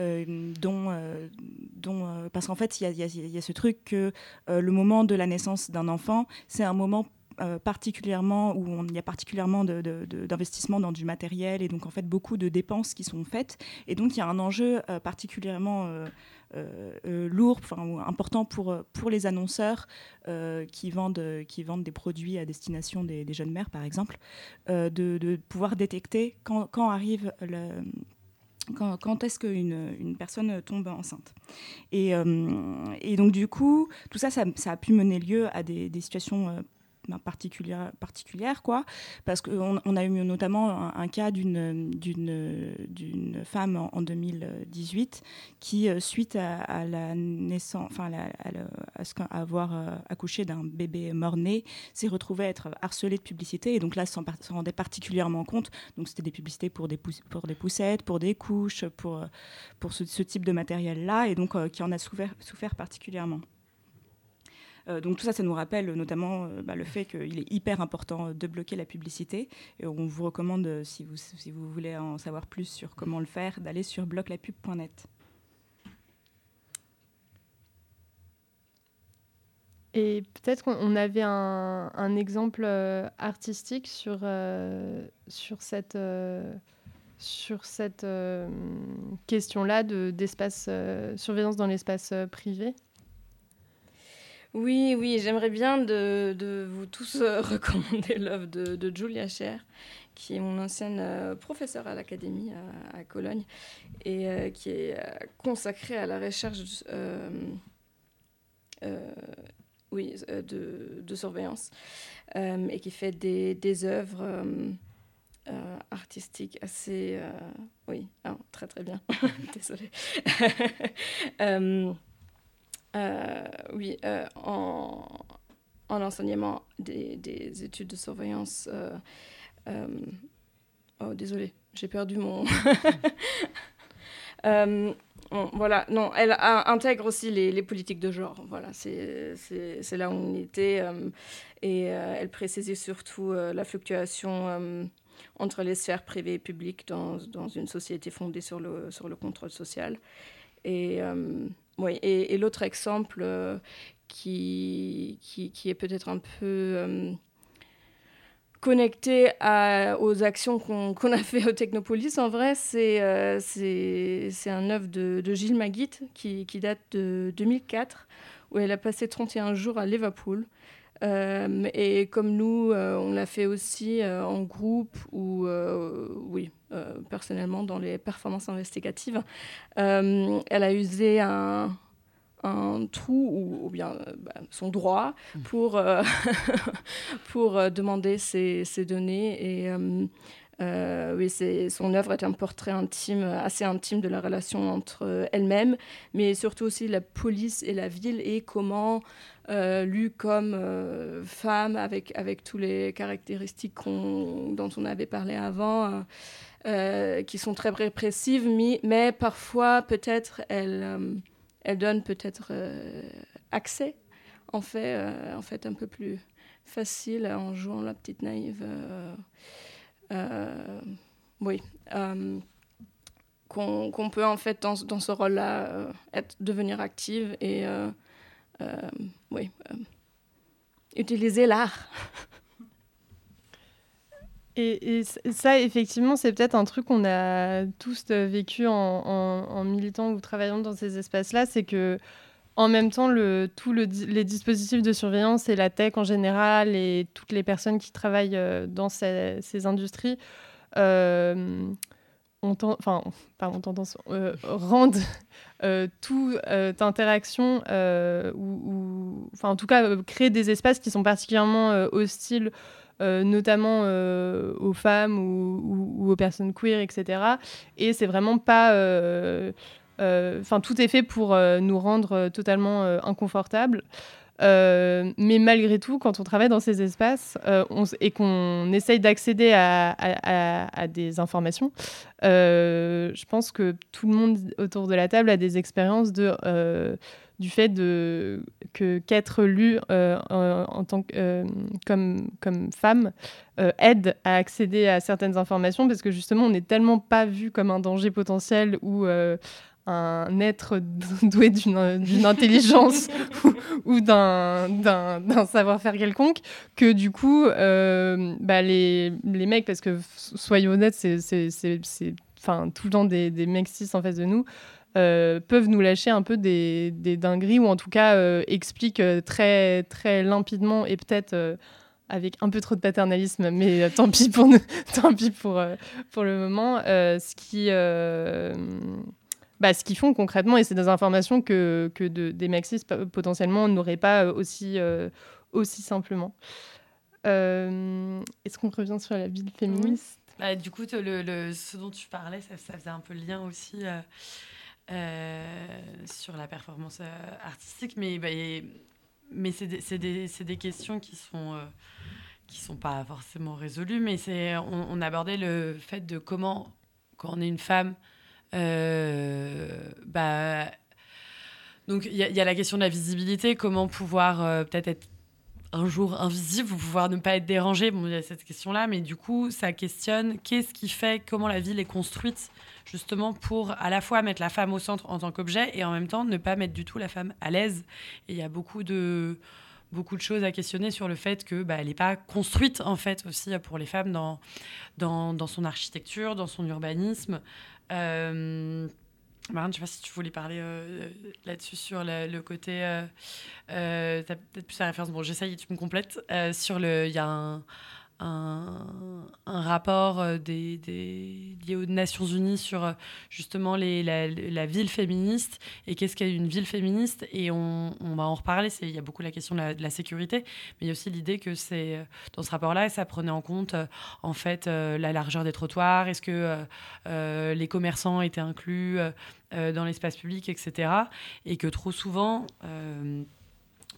parce qu'en fait il y a ce truc que le moment de la naissance d'un enfant, c'est un moment particulièrement où il y a particulièrement d'investissement dans du matériel et donc en fait beaucoup de dépenses qui sont faites, et donc il y a un enjeu particulièrement lourd, important pour les annonceurs qui vendent des produits à destination des jeunes mères par exemple, de pouvoir détecter quand arrive quand est-ce qu'une personne tombe enceinte. Et donc du coup tout ça a pu mener lieu à des situations particulière, quoi, parce qu'on a eu notamment un cas d'une femme en 2018 qui, suite à la naissance, à avoir accouché d'un bébé mort-né, s'est retrouvée être harcelée de publicité, et donc là s'en rendait particulièrement compte. Donc c'était des publicités pour des poussettes, pour des couches, pour ce type de matériel-là, et donc qui en a souffert particulièrement. Donc tout ça, ça nous rappelle notamment le fait qu'il est hyper important de bloquer la publicité. Et on vous recommande, si vous voulez en savoir plus sur comment le faire, d'aller sur bloclapub.net. Et peut-être qu'on avait un exemple artistique sur cette question-là d'espace, surveillance dans l'espace privé. Oui, j'aimerais bien de vous tous recommander l'œuvre de Julia Scheer, qui est mon ancienne professeure à l'Académie à Cologne, et qui est consacrée à la recherche de surveillance, et qui fait des œuvres artistiques assez... très très bien, désolée. en enseignement des études de surveillance. Oh, désolée, j'ai perdu mon... Voilà, non, elle intègre aussi les politiques de genre. Voilà, c'est là où on était. Et elle précisait surtout la fluctuation entre les sphères privées et publiques dans une société fondée sur le contrôle social. Et l'autre exemple qui est peut-être un peu... connecté aux actions qu'on a fait au Technopolis, en vrai, c'est un œuvre de Gilles Magid qui date de 2004, où elle a passé 31 jours à Liverpool. Et comme nous, on l'a fait aussi en groupe ou, personnellement, dans les performances investigatives. Elle a usé un trou ou bien son droit pour demander ces données. Et son œuvre est un portrait assez intime de la relation entre elle-même, mais surtout aussi la police et la ville, et comment, lue comme femme, avec toutes les caractéristiques dont on avait parlé avant, qui sont très répressives, mais parfois peut-être elle donne peut-être accès, en fait un peu plus facile en jouant la petite naïve. Qu'on peut en fait dans ce rôle-là devenir active et utiliser l'art. Et ça, effectivement, c'est peut-être un truc qu'on a tous vécu en militant ou travaillant dans ces espaces-là, c'est que en même temps, les dispositifs de surveillance et la tech en général et toutes les personnes qui travaillent dans ces industries rendent toute interaction ou en tout cas créent des espaces qui sont particulièrement hostiles, notamment aux femmes ou aux personnes queer, etc. Et c'est vraiment pas... tout est fait pour nous rendre totalement inconfortables. Mais malgré tout, quand on travaille dans ces espaces et qu'on essaye d'accéder à des informations, je pense que tout le monde autour de la table a des expériences du fait qu'être lu en tant comme femme aide à accéder à certaines informations, parce que justement, on n'est tellement pas vu comme un danger potentiel ou un être doué d'une intelligence ou d'un savoir-faire quelconque, que du coup, les mecs, parce que soyons honnêtes, c'est tout le temps des mecs cis en face de nous, peuvent nous lâcher un peu des dingueries, ou en tout cas expliquent très, très limpidement et peut-être avec un peu trop de paternalisme, mais tant pis pour le moment, ce qu'ils font concrètement, et c'est des informations que des mecs cis potentiellement n'auraient pas aussi simplement. Est-ce qu'on revient sur la ville féministe ? Du coup, ce dont tu parlais, ça faisait un peu le lien aussi sur la performance artistique, mais c'est des questions qui sont pas forcément résolues, mais on abordait le fait de comment, quand on est une femme, donc il y a la question de la visibilité, comment pouvoir peut-être être un jour invisible ou pouvoir ne pas être dérangé. Bon, il y a cette question-là, mais du coup, ça questionne qu'est-ce qui fait, comment la ville est construite justement pour à la fois mettre la femme au centre en tant qu'objet et en même temps ne pas mettre du tout la femme à l'aise. Et il y a beaucoup de choses à questionner sur le fait que elle n'est pas construite en fait aussi pour les femmes dans son architecture, dans son urbanisme. Marine, je ne sais pas si tu voulais parler là-dessus sur le côté... tu as peut-être plus la référence. Bon, j'essaye, tu me complètes. Il y a un rapport lié aux Nations Unies sur justement la ville féministe et qu'est-ce qu'est une ville féministe, et on va en reparler. Il y a beaucoup la question de la sécurité, mais il y a aussi l'idée que c'est dans ce rapport-là, ça prenait en compte en fait la largeur des trottoirs, est-ce que les commerçants étaient inclus dans l'espace public, etc. Et que trop souvent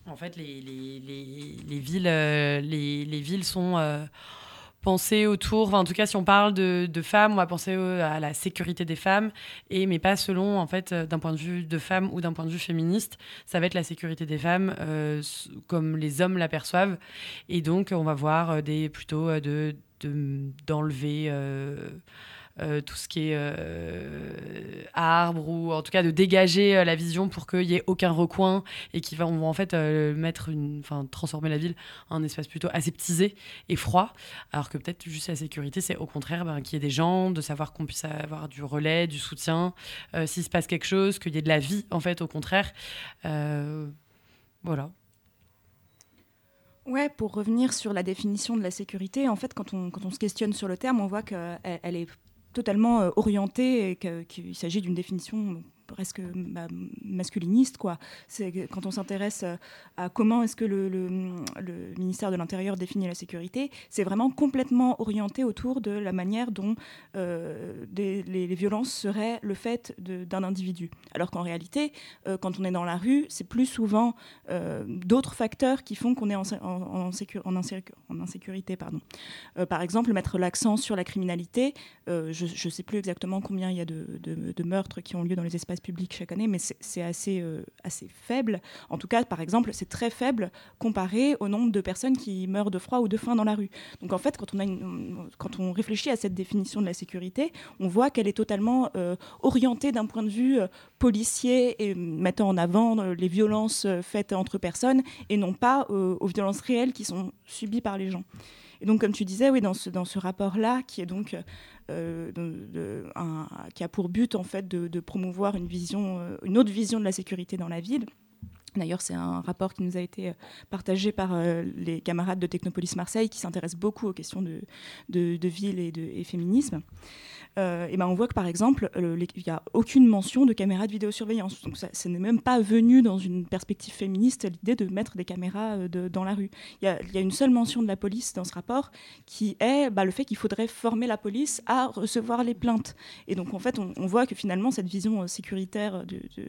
En fait, les villes sont pensées autour... en tout cas, si on parle de femmes, on va penser à la sécurité des femmes, mais pas selon, en fait, d'un point de vue de femme ou d'un point de vue féministe. Ça va être la sécurité des femmes comme les hommes l'aperçoivent. Et donc, on va voir plutôt d'enlever... tout ce qui est arbre, ou en tout cas de dégager la vision pour qu'il n'y ait aucun recoin, et qui va en fait transformer la ville en un espace plutôt aseptisé et froid, alors que peut-être juste la sécurité, c'est au contraire qu'il y ait des gens, de savoir qu'on puisse avoir du relais, du soutien, s'il se passe quelque chose, qu'il y ait de la vie en fait, au contraire. Voilà. Ouais, pour revenir sur la définition de la sécurité, en fait, quand on se questionne sur le terme, on voit qu'elle est totalement orientée, et qu'il s'agit d'une définition presque masculiniste, quoi. C'est quand on s'intéresse à comment est-ce que le ministère de l'Intérieur définit la sécurité, c'est vraiment complètement orienté autour de la manière dont les violences seraient le fait d'un individu. Alors qu'en réalité, quand on est dans la rue, c'est plus souvent d'autres facteurs qui font qu'on est en insécurité. Par exemple, mettre l'accent sur la criminalité. Je ne sais plus exactement combien il y a de meurtres qui ont lieu dans les espaces publics chaque année, mais c'est assez faible. En tout cas, par exemple, c'est très faible comparé au nombre de personnes qui meurent de froid ou de faim dans la rue. Donc en fait, quand on réfléchit à cette définition de la sécurité, on voit qu'elle est totalement orientée d'un point de vue policier, et mettant en avant les violences faites entre personnes, et non pas aux violences réelles qui sont subies par les gens. Et donc, comme tu disais, oui, dans ce rapport-là, qui est donc qui a pour but en fait de promouvoir une autre vision de la sécurité dans la ville. D'ailleurs, c'est un rapport qui nous a été partagé par les camarades de Technopolis Marseille, qui s'intéressent beaucoup aux questions de ville et féminisme. On voit que, par exemple, il n'y a aucune mention de caméras de vidéosurveillance. Donc ça n'est même pas venu dans une perspective féministe, l'idée de mettre des caméras dans la rue. Il y a une seule mention de la police dans ce rapport, qui est le fait qu'il faudrait former la police à recevoir les plaintes. Et donc, en fait, on voit que finalement, cette vision sécuritaire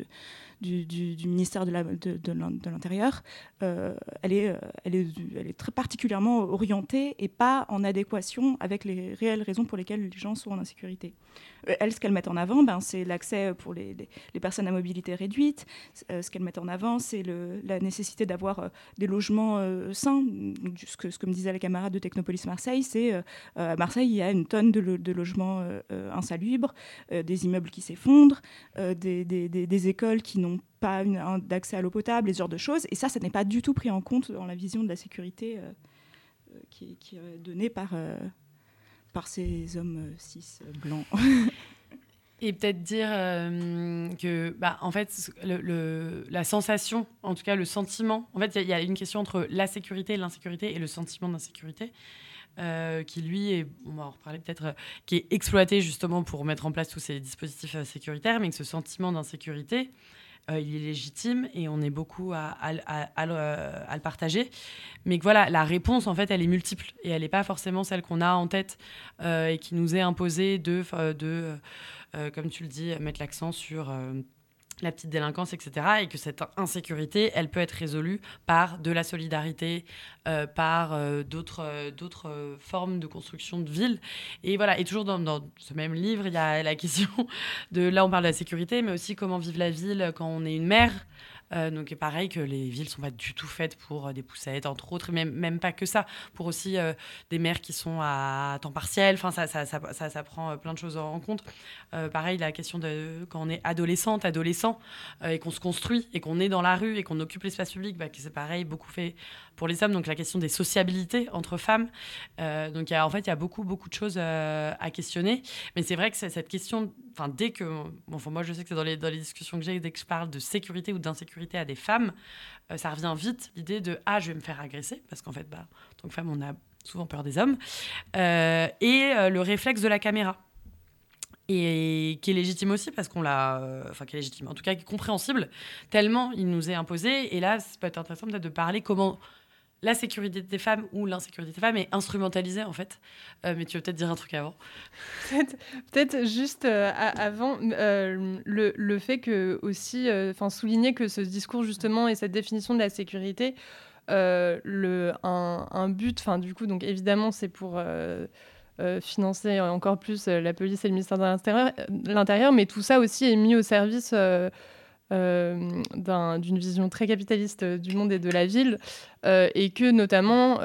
du ministère de l'Intérieur, elle est très particulièrement orientée et pas en adéquation avec les réelles raisons pour lesquelles les gens sont en insécurité. Elles, ce qu'elles mettent en avant, c'est l'accès pour les personnes à mobilité réduite. Ce qu'elles mettent en avant, c'est la nécessité d'avoir des logements sains. Ce que me disait la camarade de Technopolis Marseille, c'est à Marseille, il y a une tonne de logements insalubres, des immeubles qui s'effondrent, des écoles qui n'ont pas d'accès à l'eau potable, ce genre de choses. Et ça n'est pas du tout pris en compte dans la vision de la sécurité qui est donnée par ces hommes cis blancs. Et peut-être dire que, en fait, la sensation, en tout cas le sentiment, en fait, il y a une question entre la sécurité et l'insécurité, et le sentiment d'insécurité, qui, lui, on va en reparler peut-être, qui est exploité justement pour mettre en place tous ces dispositifs sécuritaires, mais que ce sentiment d'insécurité, il est légitime, et on est beaucoup à le partager. Mais que voilà, la réponse, en fait, elle est multiple, et elle n'est pas forcément celle qu'on a en tête et qui nous est imposée comme tu le dis, mettre l'accent sur la petite délinquance, etc. Et que cette insécurité, elle peut être résolue par de la solidarité, par d'autres formes de construction de ville. Et voilà, et toujours dans ce même livre, il y a la question là on parle de la sécurité, mais aussi comment vivre la ville quand on est une mère. Donc pareil, que les villes ne sont pas du tout faites pour des poussettes, entre autres, même pas que ça, pour aussi des mères qui sont à temps partiel. Enfin, ça prend plein de choses en compte. Pareil, la question de quand on est adolescent, et qu'on se construit, et qu'on est dans la rue, et qu'on occupe l'espace public, c'est pareil, beaucoup fait pour les hommes. Donc la question des sociabilités entre femmes. Donc en fait, il y a beaucoup de choses à questionner. Mais c'est vrai que cette question, dès que... moi, je sais que c'est dans les discussions que j'ai, dès que je parle de sécurité ou d'insécurité à des femmes, ça revient vite, l'idée de « je vais me faire agresser », parce qu'en fait, en tant que femme, on a souvent peur des hommes, et le réflexe de la caméra. Et qui est légitime aussi, parce qu'on l'a... qui est légitime, en tout cas qui est compréhensible, tellement il nous est imposé. Et là, ça peut être intéressant peut-être de parler comment la sécurité des femmes ou l'insécurité des femmes est instrumentalisée, en fait. Mais tu veux peut-être dire un truc avant. Peut-être juste avant, le fait que aussi, souligner que ce discours, justement, et cette définition de la sécurité, un but, du coup, donc évidemment, c'est pour financer encore plus la police et le ministère de l'Intérieur, mais tout ça aussi est mis au service d'une vision très capitaliste du monde et de la ville, et que notamment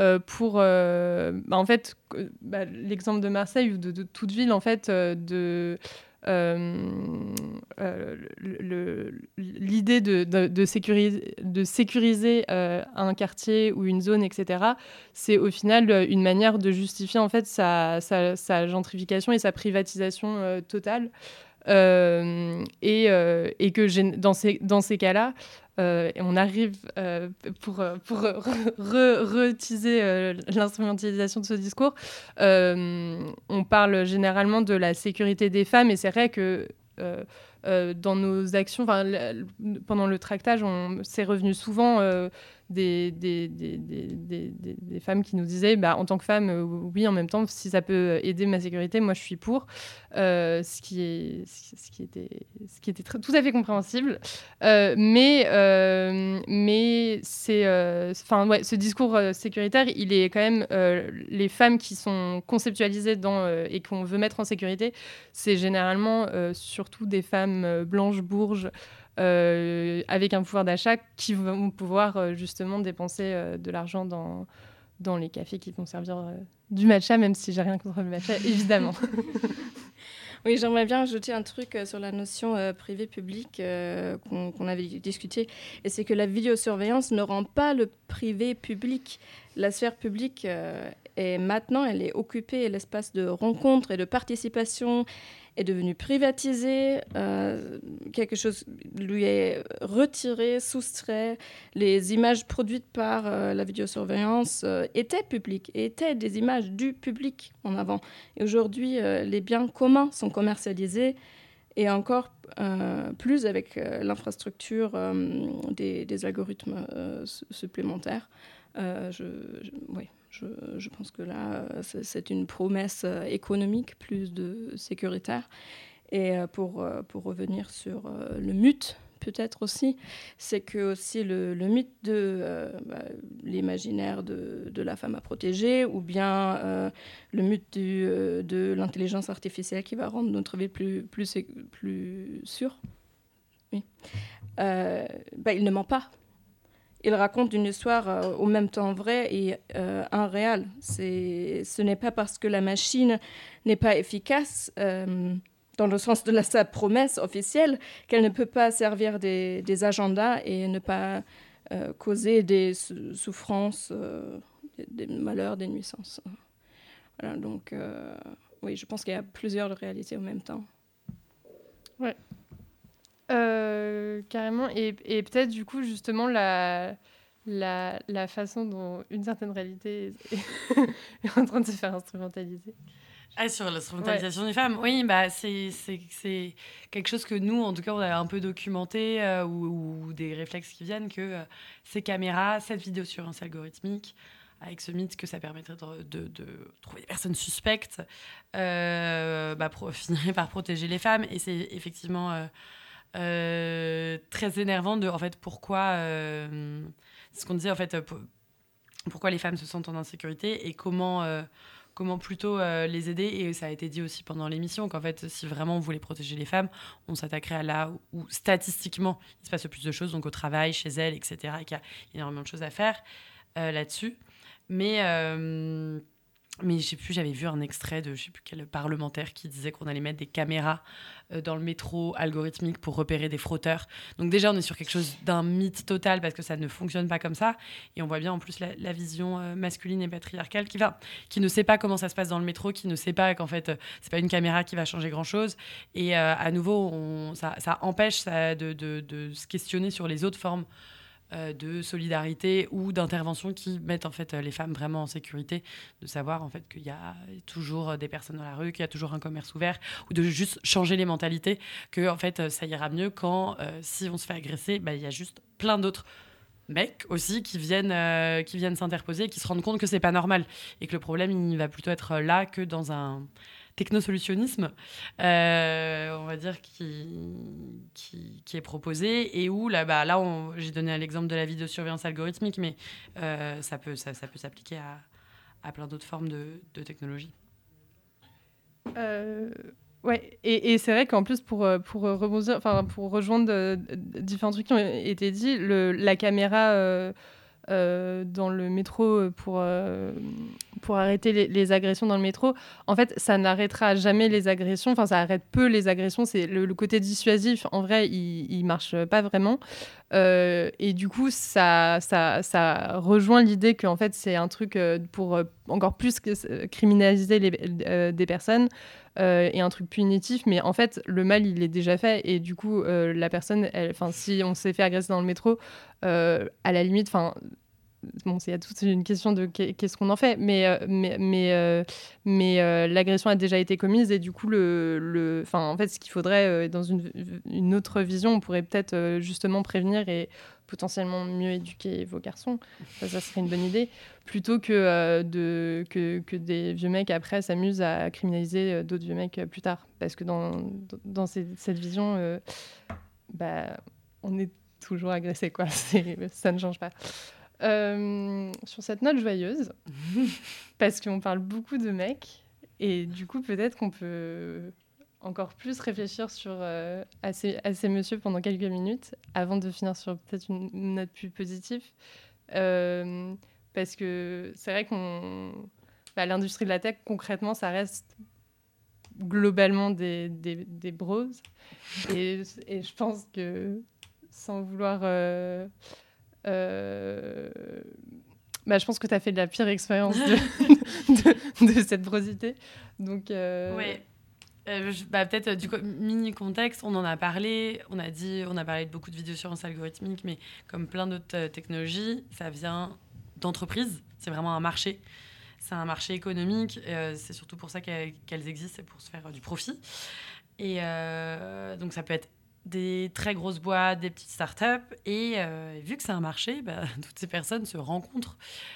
l'exemple de Marseille ou de toute ville, en fait, l'idée de sécuriser un quartier ou une zone, etc., c'est au final une manière de justifier, en fait, sa gentrification et sa privatisation totale. Et que dans ces cas-là, on arrive pour re-teaser l'instrumentalisation de ce discours. On parle généralement de la sécurité des femmes, et c'est vrai que dans nos actions, pendant le tractage, c'est revenu souvent des femmes qui nous disaient, en tant que femme, oui, en même temps, si ça peut aider ma sécurité, moi je suis pour, ce qui était tout à fait compréhensible, mais c'est ce discours sécuritaire, il est quand même les femmes qui sont conceptualisées et qu'on veut mettre en sécurité, c'est généralement surtout des femmes blanches bourges, avec un pouvoir d'achat, qui vont pouvoir justement dépenser de l'argent dans les cafés qui vont servir du matcha, même si j'ai rien contre le matcha, évidemment. Oui, j'aimerais bien ajouter un truc sur la notion privé-public qu'on avait discuté, et c'est que la vidéosurveillance ne rend pas le privé public. La sphère publique elle est occupée, l'espace de rencontre et de participation est devenu privatisé, quelque chose lui est retiré, soustrait. Les images produites par la vidéosurveillance étaient publiques, étaient des images du public en avant. Et aujourd'hui, les biens communs sont commercialisés, et encore plus avec l'infrastructure des algorithmes supplémentaires. Je pense que là, c'est une promesse économique plus de sécuritaire. Et pour revenir sur le mythe, peut-être aussi, c'est que aussi le mythe de l'imaginaire de la femme à protéger, ou bien le mythe de l'intelligence artificielle qui va rendre notre vie plus sûre. Oui. Il ne ment pas. Il raconte une histoire au même temps vraie et irréelle. Ce n'est pas parce que la machine n'est pas efficace, dans le sens de sa promesse officielle, qu'elle ne peut pas servir des agendas et ne pas causer des souffrances, des malheurs, des nuisances. Voilà, donc, oui, je pense qu'il y a plusieurs réalités en même temps. Ouais. Carrément, et peut-être du coup justement la façon dont une certaine réalité est en train de se faire instrumentaliser. Sur l'instrumentalisation des femmes, oui, c'est quelque chose que nous, en tout cas, on a un peu documenté, ou des réflexes qui viennent, que ces caméras, cette vidéosurveillance algorithmique, avec ce mythe que ça permettrait de trouver des personnes suspectes, finirait par protéger les femmes. Et c'est effectivement très énervant en fait, pourquoi c'est ce qu'on disait, en fait, pourquoi les femmes se sentent en insécurité et comment plutôt les aider. Et ça a été dit aussi pendant l'émission qu'en fait, si vraiment on voulait protéger les femmes, on s'attaquerait à là où statistiquement il se passe le plus de choses, donc au travail, chez elles, etc., et qu'il y a énormément de choses à faire là-dessus. Mais je sais plus, j'avais vu un extrait de je sais plus quel parlementaire qui disait qu'on allait mettre des caméras dans le métro algorithmique pour repérer des frotteurs. Donc déjà, on est sur quelque chose d'un mythe total, parce que ça ne fonctionne pas comme ça. Et on voit bien en plus la vision masculine et patriarcale qui ne sait pas comment ça se passe dans le métro, qui ne sait pas qu'en fait, c'est pas une caméra qui va changer grand-chose. Et à nouveau, ça empêche de se questionner sur les autres formes de solidarité ou d'intervention qui mettent en fait les femmes vraiment en sécurité, de savoir en fait qu'il y a toujours des personnes dans la rue, qu'il y a toujours un commerce ouvert, ou de juste changer les mentalités, que en fait ça ira mieux quand si on se fait agresser, il y a juste plein d'autres mecs aussi qui viennent s'interposer et qui se rendent compte que c'est pas normal et que le problème il va plutôt être là que dans un technosolutionnisme, on va dire, qui est proposé et où là j'ai donné l'exemple de la vidéosurveillance algorithmique, mais ça peut s'appliquer à plein d'autres formes de technologie. Ouais, et c'est vrai qu'en plus pour rebondir, enfin pour rejoindre différents trucs qui ont été dit, la caméra dans le métro pour arrêter les agressions dans le métro, en fait, ça n'arrêtera jamais les agressions. Enfin, ça arrête peu les agressions. C'est le côté dissuasif. En vrai, il marche pas vraiment. Et du coup, ça rejoint l'idée qu'en fait, c'est un truc pour encore plus criminaliser des personnes et un truc punitif. Mais en fait, le mal, il est déjà fait. Et du coup, la personne, si on s'est fait agresser dans le métro, à la limite, bon, il y a toute une question de qu'est-ce qu'on en fait, mais l'agression a déjà été commise et du coup, en fait, ce qu'il faudrait, dans une autre vision, on pourrait peut-être justement prévenir et potentiellement mieux éduquer vos garçons. Ça serait une bonne idée, plutôt que des vieux mecs après s'amusent à criminaliser d'autres vieux mecs plus tard. Parce que dans cette vision, on est toujours agressé, quoi. Ça ne change pas. Sur cette note joyeuse, parce qu'on parle beaucoup de mecs, et du coup peut-être qu'on peut encore plus réfléchir à ces messieurs pendant quelques minutes, avant de finir sur peut-être une note plus positive, parce que c'est vrai l'industrie de la tech, concrètement, ça reste globalement des bros, et je pense que sans vouloir... je pense que tu as fait de la pire expérience de cette brosité. Donc, ouais. Peut-être du coup, mini contexte, on en a parlé, on a parlé de beaucoup de vidéosurveillance algorithmique, mais comme plein d'autres technologies, ça vient d'entreprises, c'est vraiment un marché. C'est un marché économique, c'est surtout pour ça qu'elles existent, c'est pour se faire du profit. Et donc ça peut être des très grosses boîtes, des petites startups, et vu que c'est un marché, toutes ces personnes se rencontrent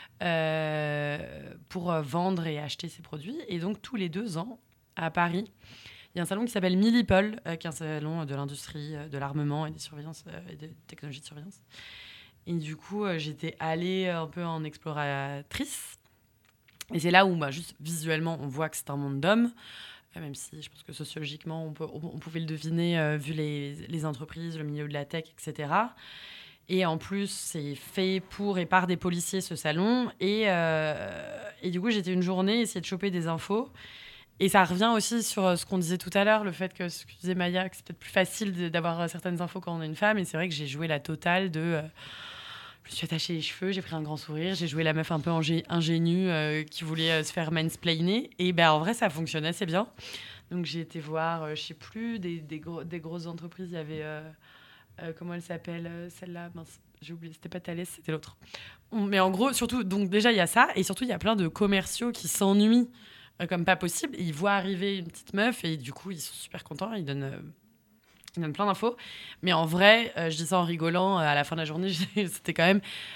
pour vendre et acheter ces produits. Et donc tous les 2 ans, à Paris, il y a un salon qui s'appelle Milipol, qui est un salon de l'industrie de l'armement et des surveillances et des technologies de surveillance. Et du coup, j'étais allée un peu en exploratrice. Et c'est là où, juste visuellement, on voit que c'est un monde d'hommes, même si je pense que sociologiquement, on pouvait le deviner vu les entreprises, le milieu de la tech, etc. Et en plus, c'est fait pour et par des policiers, ce salon. Et du coup, j'étais une journée essayer de choper des infos. Et ça revient aussi sur ce qu'on disait tout à l'heure, le fait que, ce que disait Maya, que c'est peut-être plus facile d'avoir certaines infos quand on est une femme. Et c'est vrai que j'ai joué la totale de... je me suis attachée les cheveux, j'ai pris un grand sourire, j'ai joué la meuf un peu ingénue qui voulait se faire mansplainer. Et en vrai, ça fonctionnait assez bien. Donc j'ai été voir, je sais plus, des grosses entreprises. Il y avait... comment elle s'appelle, celle-là, mince, j'ai oublié, c'était pas Thales, c'était l'autre. Mais en gros, surtout, donc déjà, il y a ça. Et surtout, il y a plein de commerciaux qui s'ennuient comme pas possible. Ils voient arriver une petite meuf et du coup, ils sont super contents. Ils donnent plein d'infos. Mais en vrai, je dis ça en rigolant, à la fin de la journée, c'était quand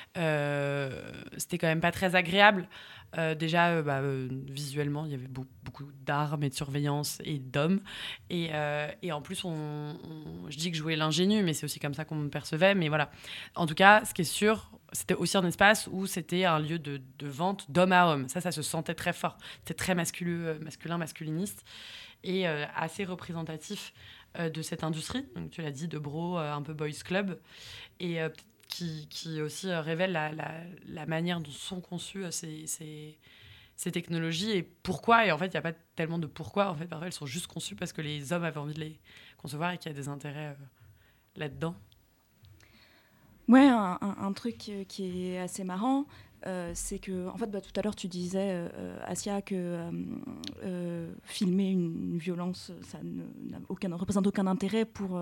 même pas très agréable. Déjà, visuellement, il y avait beaucoup d'armes et de surveillance et d'hommes. Et en plus, je dis que je jouais l'ingénu, mais c'est aussi comme ça qu'on me percevait. Mais voilà. En tout cas, ce qui est sûr, c'était aussi un espace où c'était un lieu de vente d'homme à homme. Ça se sentait très fort. C'était très masculin, masculiniste et assez représentatif de cette industrie. Donc, tu l'as dit, de bro, un peu boys club. Et qui aussi révèle la manière dont sont conçues ces technologies et pourquoi. Et en fait, il n'y a pas tellement de pourquoi. En fait, parfois, elles sont juste conçues parce que les hommes avaient envie de les concevoir et qu'il y a des intérêts là-dedans. Ouais, un truc qui est assez marrant, c'est que, en fait, tout à l'heure, tu disais, Asia, que filmer une violence, ça ne représente aucun intérêt pour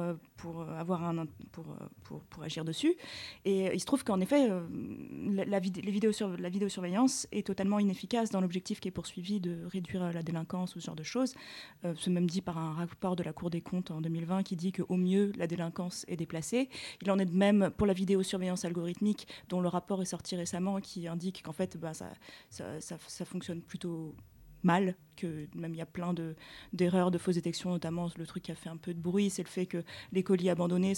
agir dessus. Et il se trouve qu'en effet, la vidéosurveillance est totalement inefficace dans l'objectif qui est poursuivi de réduire la délinquance ou ce genre de choses. C'est même dit par un rapport de la Cour des comptes en 2020 qui dit qu'au mieux, la délinquance est déplacée. Il en est de même pour la vidéosurveillance algorithmique, dont le rapport est sorti récemment, qui indique qu'en fait, ça fonctionne plutôt mal, que même il y a plein d'erreurs, de fausses détections, notamment le truc qui a fait un peu de bruit, c'est le fait que les colis abandonnés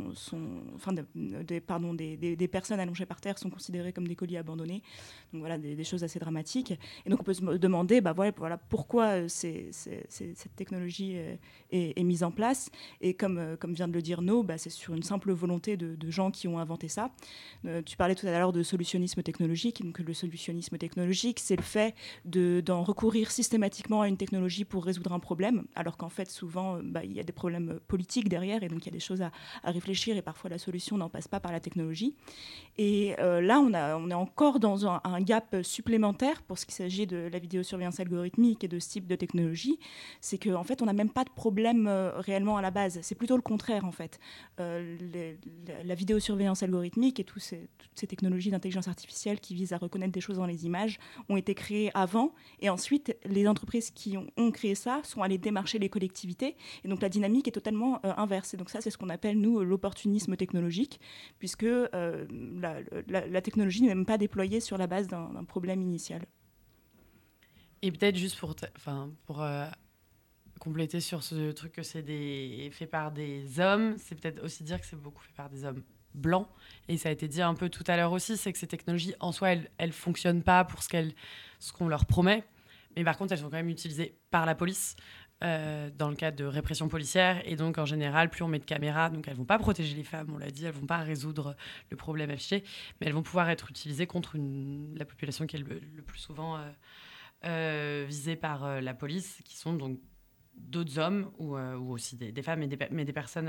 des personnes allongées par terre sont considérées comme des colis abandonnés. Donc voilà, des choses assez dramatiques. Et donc on peut se demander, voilà pourquoi cette technologie est mise en place. Et comme vient de le dire No, c'est sur une simple volonté de gens qui ont inventé ça. Tu parlais tout à l'heure de solutionnisme technologique. Donc le solutionnisme technologique, c'est le fait d'en recourir systématiquement à une technologie pour résoudre un problème, alors qu'en fait, souvent, il y a des problèmes politiques derrière, et donc il y a des choses à réfléchir, et parfois la solution n'en passe pas par la technologie. Et là, on est encore dans un gap supplémentaire pour ce qui s'agit de la vidéosurveillance algorithmique et de ce type de technologie. C'est qu'en fait, on n'a même pas de problème réellement à la base. C'est plutôt le contraire, en fait. La vidéosurveillance algorithmique et toutes ces technologies d'intelligence artificielle qui visent à reconnaître des choses dans les images ont été créées avant, et ensuite, les entreprises qui ont créé ça sont allées démarcher les collectivités. Et donc, la dynamique est totalement inverse. Et donc, ça, c'est ce qu'on appelle, nous, l'opportunisme technologique, puisque la technologie n'est même pas déployée sur la base d'un problème initial. Et peut-être juste pour compléter sur ce truc que c'est fait par des hommes, c'est peut-être aussi dire que c'est beaucoup fait par des hommes blancs. Et ça a été dit un peu tout à l'heure aussi, c'est que ces technologies, en soi, elles ne fonctionnent pas pour ce qu'on leur promet. Mais par contre, elles sont quand même utilisées par la police dans le cadre de répression policière. Et donc, en général, plus on met de caméras, donc elles ne vont pas protéger les femmes, on l'a dit, elles ne vont pas résoudre le problème affiché, mais elles vont pouvoir être utilisées contre la population qui est le plus souvent visée par la police, qui sont donc d'autres hommes ou aussi des femmes, mais des personnes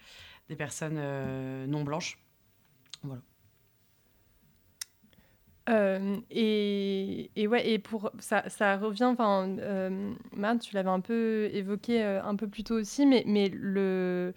non blanches. Voilà. Et pour ça revient. Marne, tu l'avais un peu évoqué un peu plus tôt aussi, mais il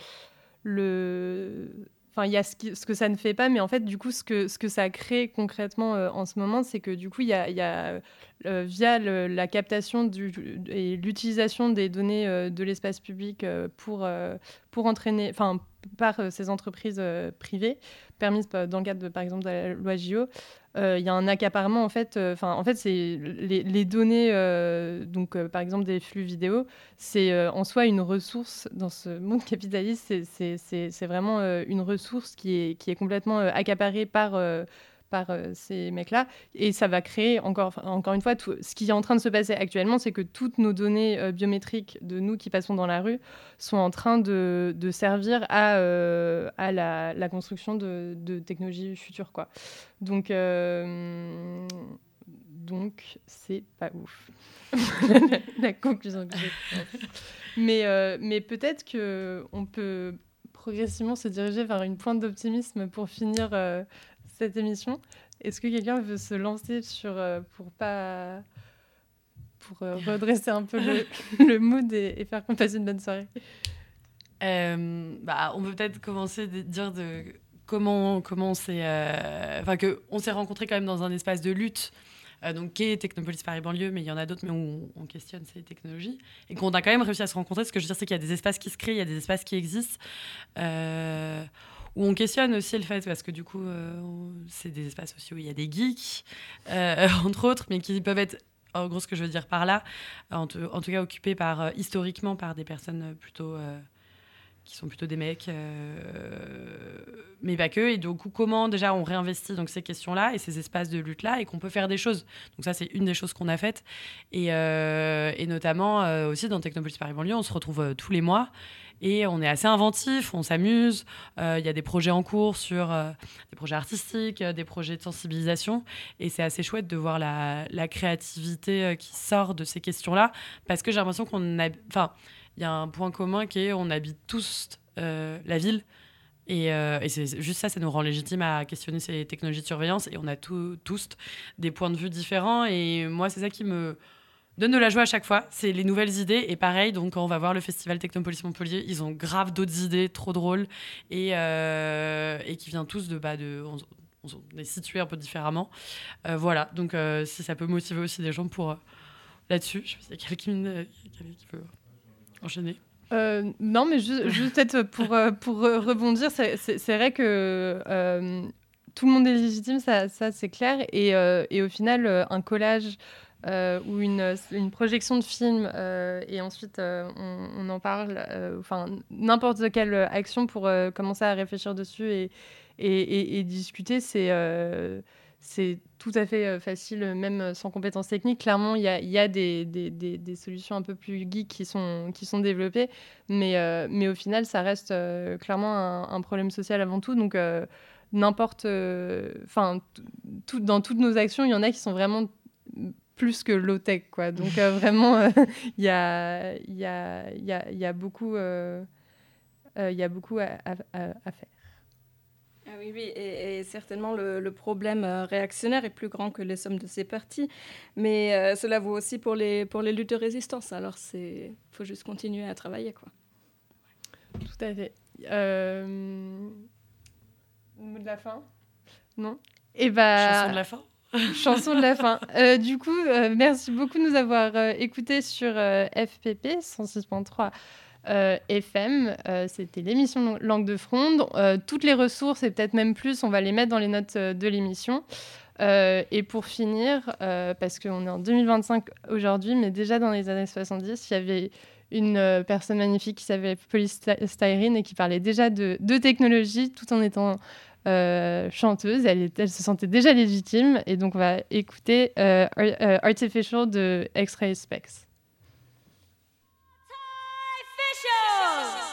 y a ce que ça ne fait pas, mais en fait, du coup, ce que ça crée concrètement en ce moment, c'est que du coup, il y a via la captation et l'utilisation des données de l'espace public pour entraîner, par ces entreprises privées, permises dans le cadre, par exemple, de la loi JO. Il y a un accaparement, en fait, c'est les données, par exemple, des flux vidéo, c'est en soi une ressource dans ce monde capitaliste, c'est vraiment une ressource qui est complètement accaparée par ces mecs-là, et ça va créer, encore une fois, ce qui est en train de se passer actuellement, c'est que toutes nos données biométriques de nous qui passons dans la rue sont en train de servir à la construction de technologies futures, quoi. Donc c'est pas ouf. La conclusion que j'ai. Mais peut-être qu'on peut progressivement se diriger vers une pointe d'optimisme pour finir cette émission. Est-ce que quelqu'un veut se lancer pour redresser un peu le mood et faire qu'on passe une bonne soirée? On peut peut-être commencer à dire comment on s'est... qu'on s'est rencontrés quand même dans un espace de lutte, donc qui est Technopolis Paris Banlieue, mais il y en a d'autres, mais on questionne ces technologies, et qu'on a quand même réussi à se rencontrer. Ce que je veux dire, c'est qu'il y a des espaces qui se créent, il y a des espaces qui existent, où on questionne aussi le fait, parce que du coup, c'est des espaces aussi où il y a des geeks, entre autres, mais qui peuvent être, en gros, ce que je veux dire par là, en tout cas occupés historiquement par des personnes plutôt... qui sont plutôt des mecs, mais pas que. Et du coup, comment déjà on réinvestit donc ces questions-là et ces espaces de lutte-là, et qu'on peut faire des choses. Donc ça, c'est une des choses qu'on a faites. Et notamment aussi dans Technopolis Paris Banlieue, on se retrouve tous les mois et on est assez inventif, on s'amuse. Il y a des projets en cours sur des projets artistiques, des projets de sensibilisation. Et c'est assez chouette de voir la créativité qui sort de ces questions-là, parce que j'ai l'impression il y a un point commun qui est on habite tous la ville, Et c'est juste ça nous rend légitimes à questionner ces technologies de surveillance. Et on a tous des points de vue différents. Et moi, c'est ça qui me donne de la joie à chaque fois. C'est les nouvelles idées. Et pareil, donc, quand on va voir le festival Technopolis Montpellier, ils ont grave d'autres idées trop drôles et qui viennent tous on est situés un peu différemment. Voilà, donc si ça peut motiver aussi des gens pour là-dessus. Je sais pas s'il y a quelqu'un qui peut enchaîner. Non, mais juste peut-être pour rebondir, c'est vrai que tout le monde est légitime, ça c'est clair. Et au final, un collage ou une projection de film et ensuite on en parle, enfin n'importe quelle action pour commencer à réfléchir dessus et discuter, c'est tout à fait facile, même sans compétences techniques. Clairement, il y a des solutions un peu plus geeks qui sont développées, mais au final, ça reste clairement un problème social avant tout. Donc, dans toutes nos actions, il y en a qui sont vraiment plus que low-tech, quoi. Donc, vraiment, il y a beaucoup à faire. Ah oui, et certainement le problème réactionnaire est plus grand que les sommes de ces partis, mais cela vaut aussi pour les luttes de résistance, alors faut juste continuer à travailler, quoi. Tout à fait. Mot de la fin ? Non ? Chanson de la fin ? Chanson de la fin. Du coup, merci beaucoup de nous avoir écoutés sur FPP 106.3 FM. C'était l'émission Langue de Fronde. Toutes les ressources, et peut-être même plus, on va les mettre dans les notes de l'émission. Et pour finir, parce qu'on est en 2025 aujourd'hui, mais déjà dans les années 70, il y avait une personne magnifique qui s'appelait Polystyrene et qui parlait déjà de technologie tout en étant chanteuse. Elle se sentait déjà légitime. Et donc, on va écouter Artificial de X-Ray Specs. Artificial!